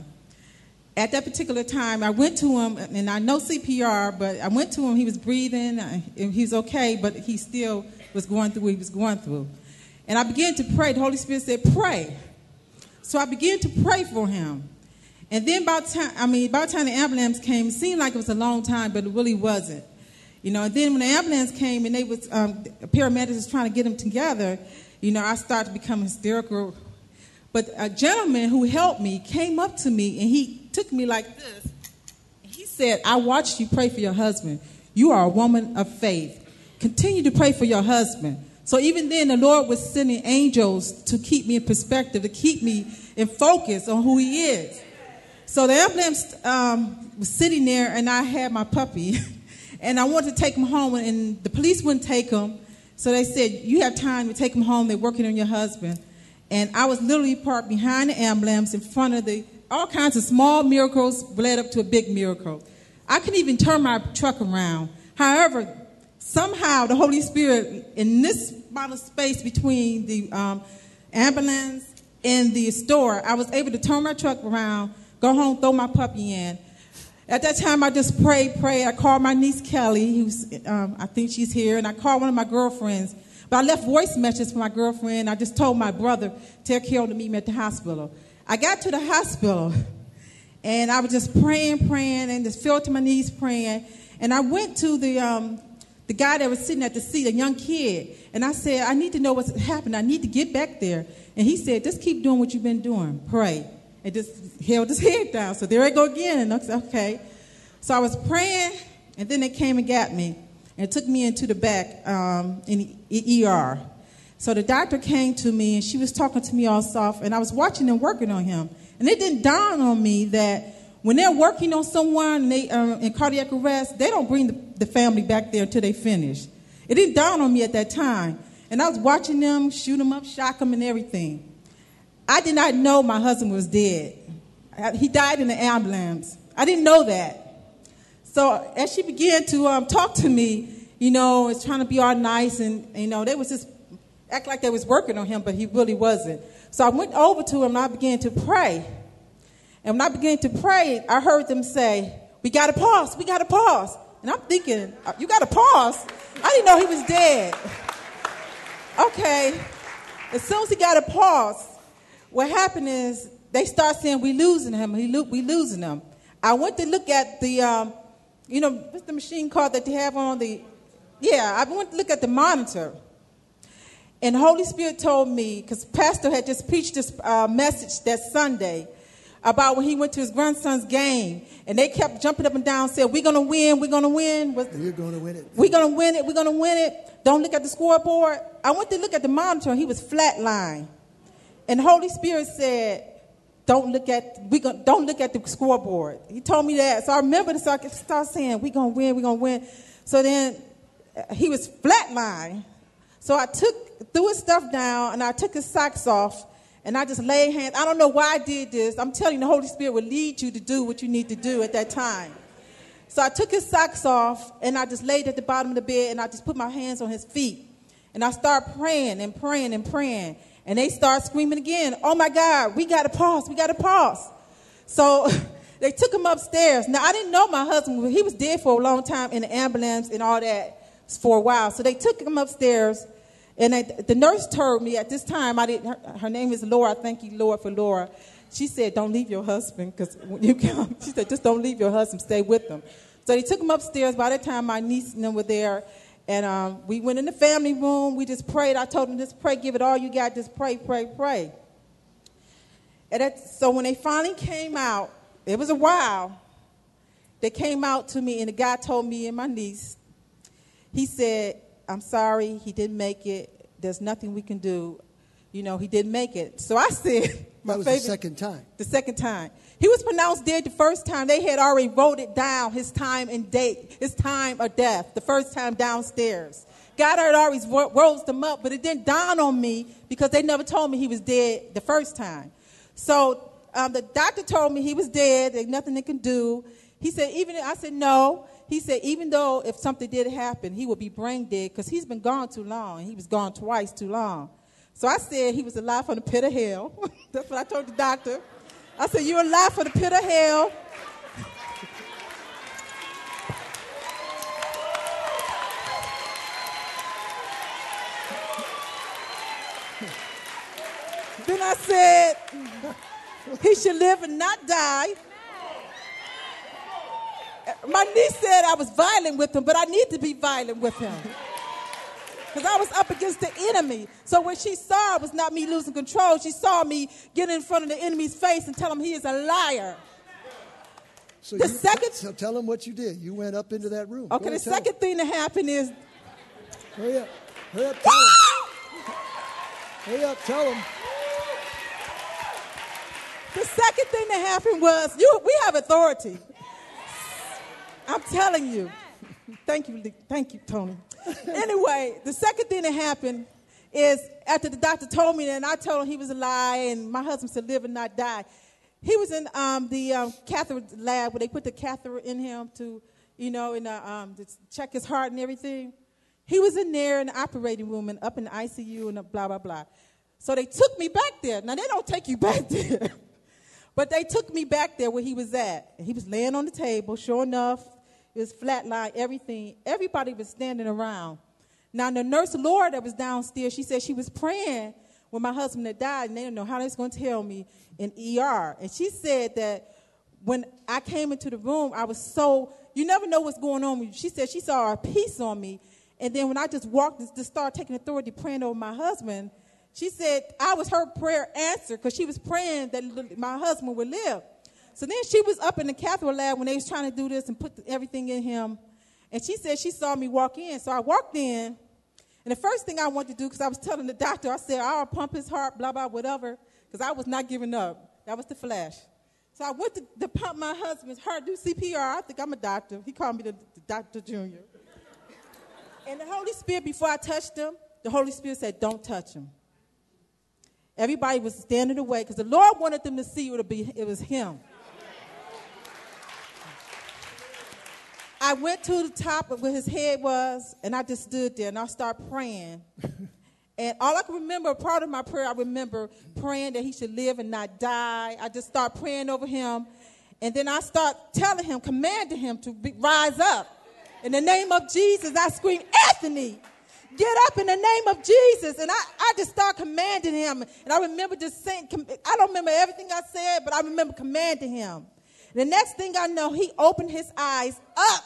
At that particular time, I went to him, and I know C P R, but I went to him. He was breathing. And he was okay, but he still was going through what he was going through. And I began to pray. The Holy Spirit said, pray. So I began to pray for him. And then by the time, I mean, by the time the ambulance came, it seemed like it was a long time, but it really wasn't. You know, and then when the ambulance came and they was, um, paramedics was trying to get him together, you know, I started to become hysterical. But a gentleman who helped me came up to me and he took me like this. He said, I watched you pray for your husband. You are a woman of faith. Continue to pray for your husband. So even then, the Lord was sending angels to keep me in perspective, to keep me in focus on who he is. So the ambulance um, was sitting there, and I had my puppy, and I wanted to take him home, and the police wouldn't take him. So they said, you have time to take him home. They're working on your husband. And I was literally parked behind the ambulance in front of the, all kinds of small miracles led up to a big miracle. I couldn't even turn my truck around. However, somehow the Holy Spirit in this amount of space between the um, ambulance and the store. I was able to turn my truck around, go home, throw my puppy in. At that time, I just prayed, prayed. I called my niece Kelly, who's um, I think she's here, and I called one of my girlfriends. But I left voice messages for my girlfriend. I just told my brother, tell Carol to meet me at the hospital. I got to the hospital, and I was just praying, praying, and just fell to my knees praying. And I went to the um, the guy that was sitting at the seat, a young kid, and I said, I need to know what's happened. I need to get back there. And he said, just keep doing what you've been doing. Pray. And just held his head down. So there I go again. And I said, okay. So I was praying, and then they came and got me and took me into the back um, in E R. So the doctor came to me, and she was talking to me all soft, and I was watching them working on him. And it didn't dawn on me that when they're working on someone and they uh, in cardiac arrest, they don't bring the, the family back there until they finish. It didn't dawn on me at that time. And I was watching them shoot them up, shock them, and everything. I did not know my husband was dead. He died in the ambulance. I didn't know that. So as she began to um, talk to me, you know, it's trying to be all nice, and, you know, they was just act like they was working on him, but he really wasn't. So I went over to him, and I began to pray. And when I began to pray, I heard them say, we got to pause, we got to pause. And I'm thinking, you got to pause? I didn't know he was dead. Okay. As soon as he got to pause, what happened is they start saying, we losing him, we losing him. I went to look at the, um, you know, what's the machine called that they have on the, yeah, I went to look at the monitor. And the Holy Spirit told me, because Pastor had just preached this uh, message that Sunday about when he went to his grandson's game, and they kept jumping up and down, said, we're going to win, we're going to win. You're going to win it. We're going to win it, we're going to win it. Don't look at the scoreboard. I went to look at the monitor, and he was flatline. And the Holy Spirit said, don't look at we gonna, don't look at the scoreboard. He told me that. So I remember this, so I started saying, we're going to win, we're going to win. So then uh, he was flatline. So I took, threw his stuff down, and I took his socks off, and I just laid hands. I don't know why I did this. I'm telling you, the Holy Spirit will lead you to do what you need to do at that time. So I took his socks off, and I just laid at the bottom of the bed, and I just put my hands on his feet. And I started praying and praying and praying. And they start screaming again, oh, my God, we got to pause, we got to pause. So they took him upstairs. Now, I didn't know my husband. He was dead for a long time in the ambulance and all that for a while. So they took him upstairs. And I, the nurse told me at this time, I didn't. Her, her name is Laura. Thank you, Lord, for Laura. She said, don't leave your husband, because when you come, she said, just don't leave your husband. Stay with them. So they took him upstairs. By that time, my niece and them were there. And um, we went in the family room. We just prayed. I told them, just pray. Give it all you got. Just pray, pray, pray. And that, so when they finally came out, it was a while. They came out to me, and the guy told me and my niece, he said, I'm sorry, he didn't make it. There's nothing we can do. You know, he didn't make it. So I said, my that was favorite, the second time. The second time. He was pronounced dead the first time. They had already wrote it down, his time and date, his time of death, the first time downstairs. God had always rose them up, but it didn't dawn on me because they never told me he was dead the first time. So um, the doctor told me he was dead. There's nothing they can do. He said, even I said, no. He said, even though if something did happen, he would be brain dead because he's been gone too long. He was gone twice too long. So I said he was alive from the pit of hell. That's what I told the doctor. I said, you're alive for the pit of hell. Then I said, he should live and not die. My niece said I was violent with him, but I need to be violent with him. Because I was up against the enemy. So when she saw it was not me losing control, she saw me get in front of the enemy's face and tell him he is a liar. So, the you, second, so tell him what you did. You went up into that room. Okay, ahead, the second him. thing that happened is... Hurry up. Hurry up, tell him. Hurry up, tell him. The second thing that happened was, you, we have authority. I'm telling you. Thank you, thank you, Tony. Anyway, the second thing that happened is after the doctor told me that, and I told him he was a lie, and my husband said live and not die. He was in um, the um, catheter lab where they put the catheter in him to, you know, in the, um, to check his heart and everything. He was in there in the operating room and up in the I C U and blah, blah, blah. So they took me back there. Now, they don't take you back there. But they took me back there where he was at. And he was laying on the table. Sure enough, it was flatline, everything. Everybody was standing around. Now, the nurse, Laura, that was downstairs, she said she was praying when my husband had died, and they didn't know how they was going to tell me in E R. And she said that when I came into the room, I was so, you never know what's going on with you. She said she saw a peace on me. And then when I just walked and just started taking authority, praying over my husband, she said I was her prayer answered because she was praying that my husband would live. So then she was up in the catheter lab when they was trying to do this and put everything in him. And she said she saw me walk in. So I walked in. And the first thing I wanted to do, because I was telling the doctor, I said, I'll pump his heart, blah, blah, whatever, because I was not giving up. That was the flesh. So I went to, to pump my husband's heart, do C P R. I think I'm a doctor. He called me the, the Doctor Junior. And the Holy Spirit, before I touched him, the Holy Spirit said, don't touch him. Everybody was standing away because the Lord wanted them to see it, would be, it was him. I went to the top of where his head was, and I just stood there, and I started praying. And all I can remember, part of my prayer, I remember praying that he should live and not die. I just started praying over him. And then I start telling him, commanding him to be, rise up. In the name of Jesus, I scream, Anthony, get up in the name of Jesus. And I, I just start commanding him. And I remember just saying, I don't remember everything I said, but I remember commanding him. The next thing I know, he opened his eyes up.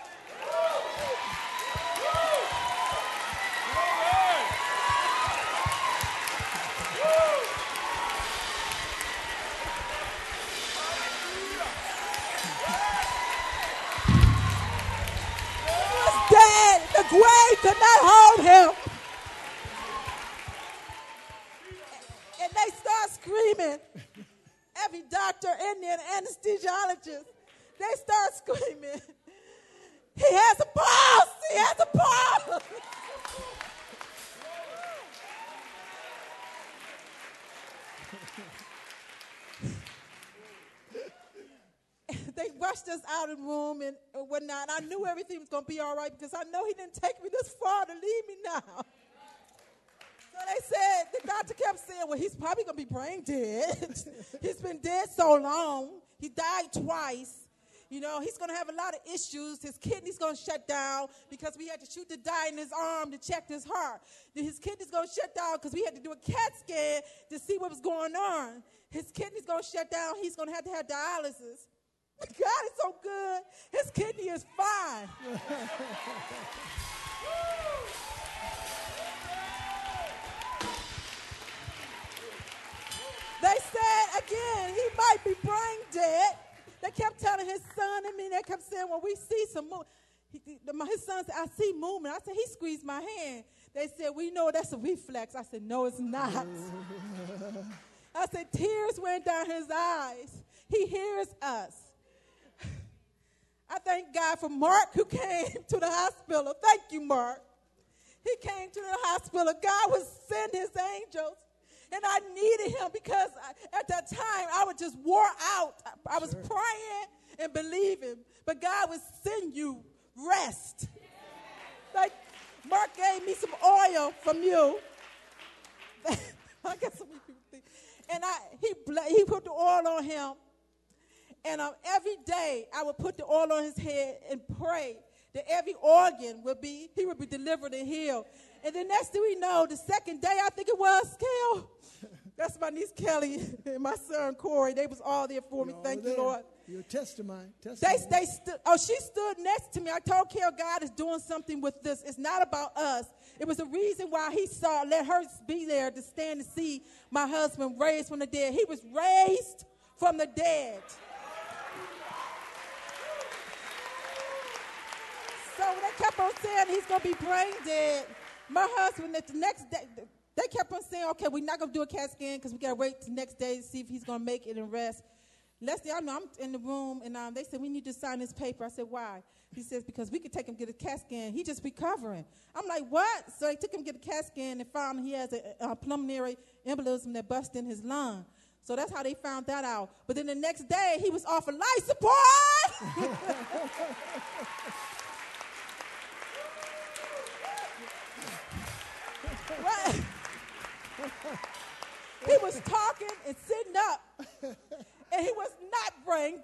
He was dead. The grave could not hold him. And they start screaming. Every doctor in there, the anesthesiologist, they start screaming, he has a pulse, he has a pulse. They rushed us out of the room and whatnot. I knew everything was going to be all right because I know he didn't take me this far to leave me now. So they said, the doctor kept saying, well, he's probably going to be brain dead. He's been dead so long. He died twice. You know, he's going to have a lot of issues. His kidney's going to shut down because we had to shoot the dye in his arm to check his heart. His kidney's going to shut down because we had to do a CAT scan to see what was going on. His kidney's going to shut down. He's going to have to have dialysis. God is so good. His kidney is fine. They said, again, he might be brain dead. They kept telling his son and me, they kept saying, well, we see some movement. His son said, I see movement. I said, he squeezed my hand. They said, we know that's a reflex. I said, no, it's not. I said, tears went down his eyes. He hears us. I thank God for Mark who came to the hospital. Thank you, Mark. He came to the hospital. God would send his angels. And I needed him because I, at that time I was just wore out. I, I was sure. praying and believing. But God would send you rest. Like Mark gave me some oil from you. I guess some people think. And I, he, he put the oil on him. And um, every day I would put the oil on his head and pray that every organ would be, he would be delivered and healed. And the next thing we know, the second day, I think it was, Kel. That's my niece Kelly and my son Corey. They was all there for me. You're Thank there. you, Lord. Your testimony. testimony. They, they stood, oh, she stood next to me. I told Kel, God is doing something with this. It's not about us. It was a reason why he saw, let her be there to stand and see my husband raised from the dead. He was raised from the dead. So they kept on saying he's going to be brain dead. My husband, the next day, they kept on saying, okay, we're not going to do a CAT scan because we got to wait the next day to see if he's going to make it and rest. Leslie, I know I'm in the room, and um, they said, we need to sign this paper. I said, why? He says, because we could take him get a CAT scan. He just recovering. I'm like, what? So they took him get a CAT scan and found he has a, a pulmonary embolism that busted in his lung. So that's how they found that out. But then the next day, he was off of life support.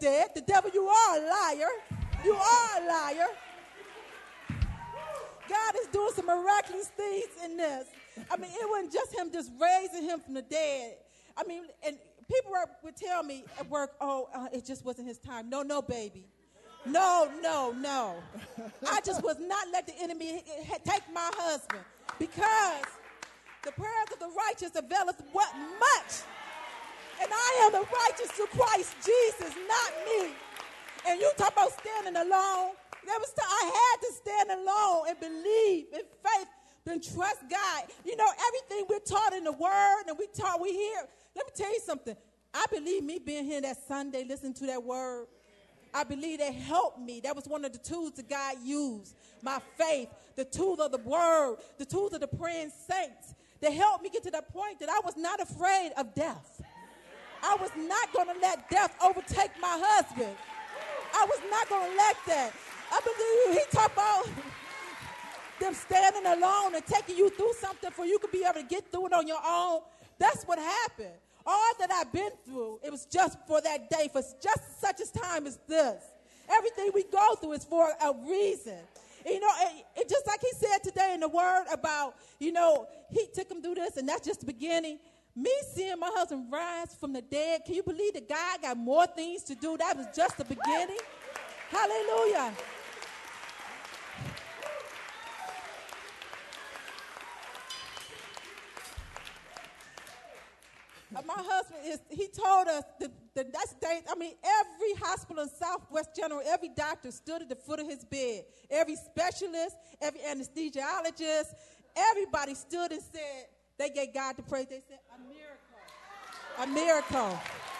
dead. The devil, you are a liar. You are a liar. God is doing some miraculous things in this. I mean, it wasn't just him just raising him from the dead. I mean, and people were, would tell me at work, oh, uh, it just wasn't his time. No, no, baby. No, no, no. I just was not let the enemy take my husband, because the prayers of the righteous availeth what much. And I am the righteous through Christ Jesus, not me. And you talk about standing alone. There was time I had to stand alone and believe in faith, then trust God. You know, everything we're taught in the word and we taught, we hear. Let me tell you something. I believe me being here that Sunday, listening to that word, I believe that helped me. That was one of the tools that God used. My faith, the tools of the word, the tools of the praying saints, that helped me get to that point that I was not afraid of death. I was not going to let death overtake my husband. I was not going to let that. I believe he talked about them standing alone and taking you through something for you could be able to get through it on your own. That's what happened. All that I've been through, it was just for that day, for just such a time as this. Everything we go through is for a reason. You know, it, it just like he said today in the word about, you know, he took him through this and that's just the beginning. Me seeing my husband rise from the dead, can you believe that God got more things to do? That was just the beginning. Hallelujah. My husband, is, he told us the, the next day, I mean, every hospital in Southwest General, every doctor stood at the foot of his bed. Every specialist, every anesthesiologist, everybody stood and said, they gave God the praise. They said, a miracle. A miracle.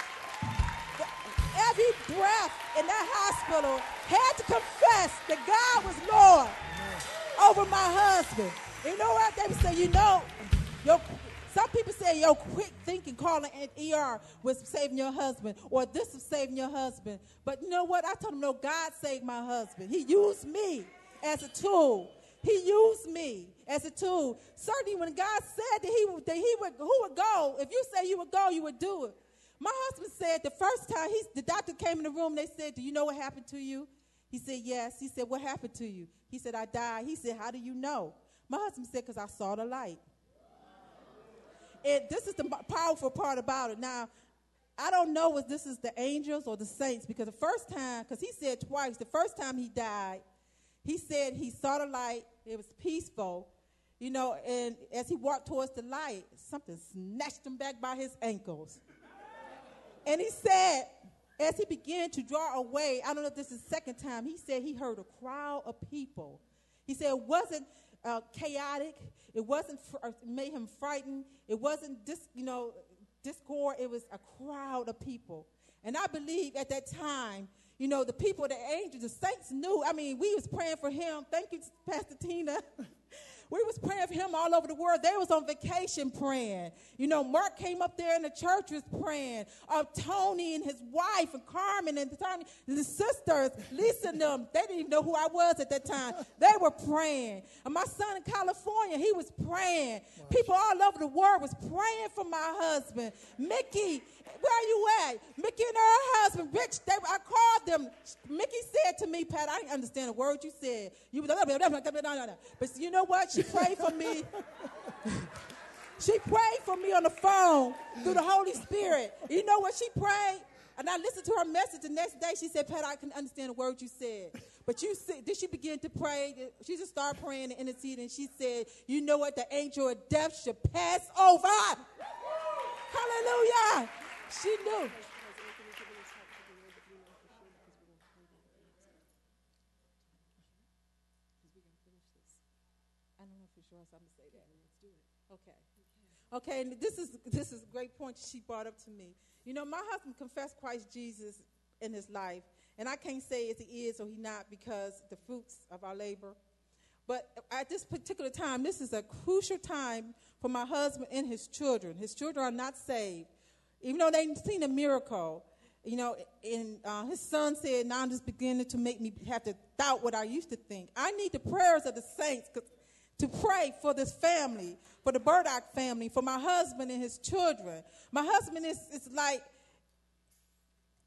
Every breath in that hospital had to confess that God was Lord over my husband. You know what? They would say, you know, your, some people say your quick thinking calling an E R was saving your husband, or this was saving your husband. But you know what? I told him, no, God saved my husband. He used me as a tool. He used me as a tool. Certainly when God said that he would, that he would, who would go, if you say you would go, you would do it. My husband said the first time he, the doctor came in the room, they said, do you know what happened to you? He said, yes. He said, what happened to you? He said, I died. He said, how do you know? My husband said, because I saw the light. And this is the powerful part about it. Now, I don't know if this is the angels or the saints, because the first time, because he said twice, the first time he died, he said he saw the light, it was peaceful, you know, and as he walked towards the light, something snatched him back by his ankles. And he said, as he began to draw away, I don't know if this is the second time, he said he heard a crowd of people. He said it wasn't uh, chaotic, it wasn't fr- it made him frightened, it wasn't dis, you know, discord, it was a crowd of people. And I believe at that time, you know, the people, the angels, the saints knew. I mean, we was praying for him. Thank you, Pastor Tina. We was praying for him all over the world. They was on vacation praying. You know, Mark came up there and the church was praying. Uh, Tony and his wife and Carmen and Tony, the sisters, Lisa and them, they didn't even know who I was at that time. They were praying. And my son in California, he was praying. Wow. People all over the world was praying for my husband. Mickey, where are you at? Mickey and her husband, Rich, they, I called them. Mickey said to me, Pat, I didn't understand a word you said. You was, but you know what? She prayed for me. She prayed for me on the phone through the Holy Spirit. You know what she prayed? And I listened to her message the next day. She said, Pat, I can understand the word you said. But you see, did she begin to pray? She just started praying and interceding. And she said, you know what? The angel of death should pass over. Hallelujah. She knew. I don't know for sure, so I'm going to say that. Let's do it. Okay. Okay, and this is this is a great point she brought up to me. You know, my husband confessed Christ Jesus in his life, and I can't say if he is or he not because the fruits of our labor. But at this particular time, this is a crucial time for my husband and his children. His children are not saved. Even though they've seen a miracle, you know, and uh, his son said, now I'm just beginning to make me have to doubt what I used to think. I need the prayers of the saints to pray for this family, for the Burdock family, for my husband and his children. My husband is, is like,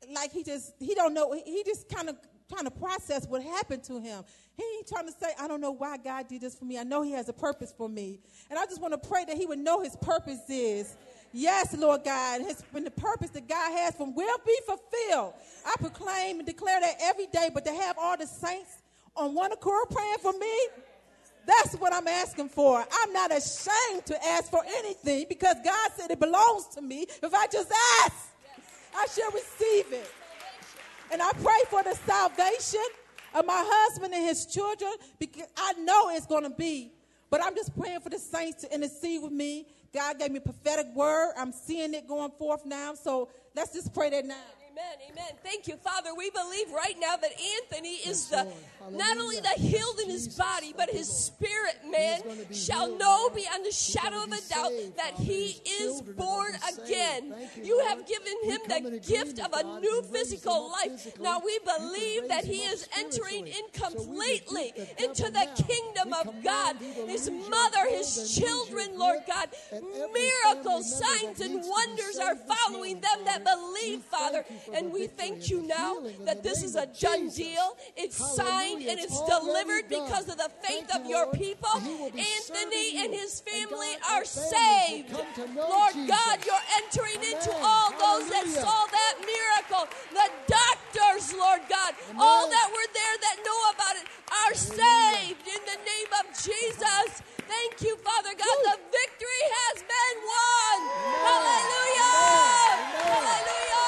like he just, he don't know, he just kind of trying to process what happened to him. He ain't trying to say, I don't know why God did this for me. I know he has a purpose for me. And I just want to pray that he would know his purpose is. Yes, Lord God, his, when the purpose that God has for him will be fulfilled. I proclaim and declare that every day, but to have all the saints on one accord praying for me, that's what I'm asking for. I'm not ashamed to ask for anything because God said it belongs to me. If I just ask, I shall receive it. And I pray for the salvation of my husband and his children because I know it's going to be. But I'm just praying for the saints to intercede with me. God gave me a prophetic word. I'm seeing it going forth now. So let's just pray that now. Amen, amen. Thank you, Father. We believe right now that Anthony is the not only the healed in his body, but his spirit, man, shall know beyond the shadow of a doubt that he is born again. You have given him the gift of a new physical life. Now we believe that he is entering in completely into the kingdom of God. His mother, his children, Lord God, miracles, signs, and wonders are following them that believe, Father. And we thank you now that this is a done deal. It's signed and it's delivered because of the faith of your people. Anthony and his family are saved. Lord God, you're entering into all those that saw that miracle. The doctors, Lord God, all that were there that know about it are saved in the name of Jesus. Thank you, Father God. The victory has been won. Hallelujah. Hallelujah.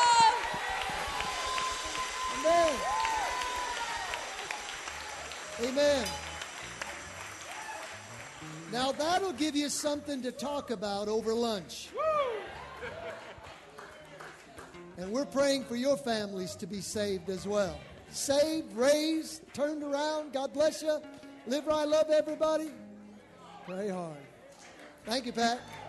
Amen. Amen. Now that'll give you something to talk about over lunch. And we're praying for your families to be saved as well. Saved, raised, turned around. God bless you. Live right, love everybody. Pray hard. Thank you, Pat.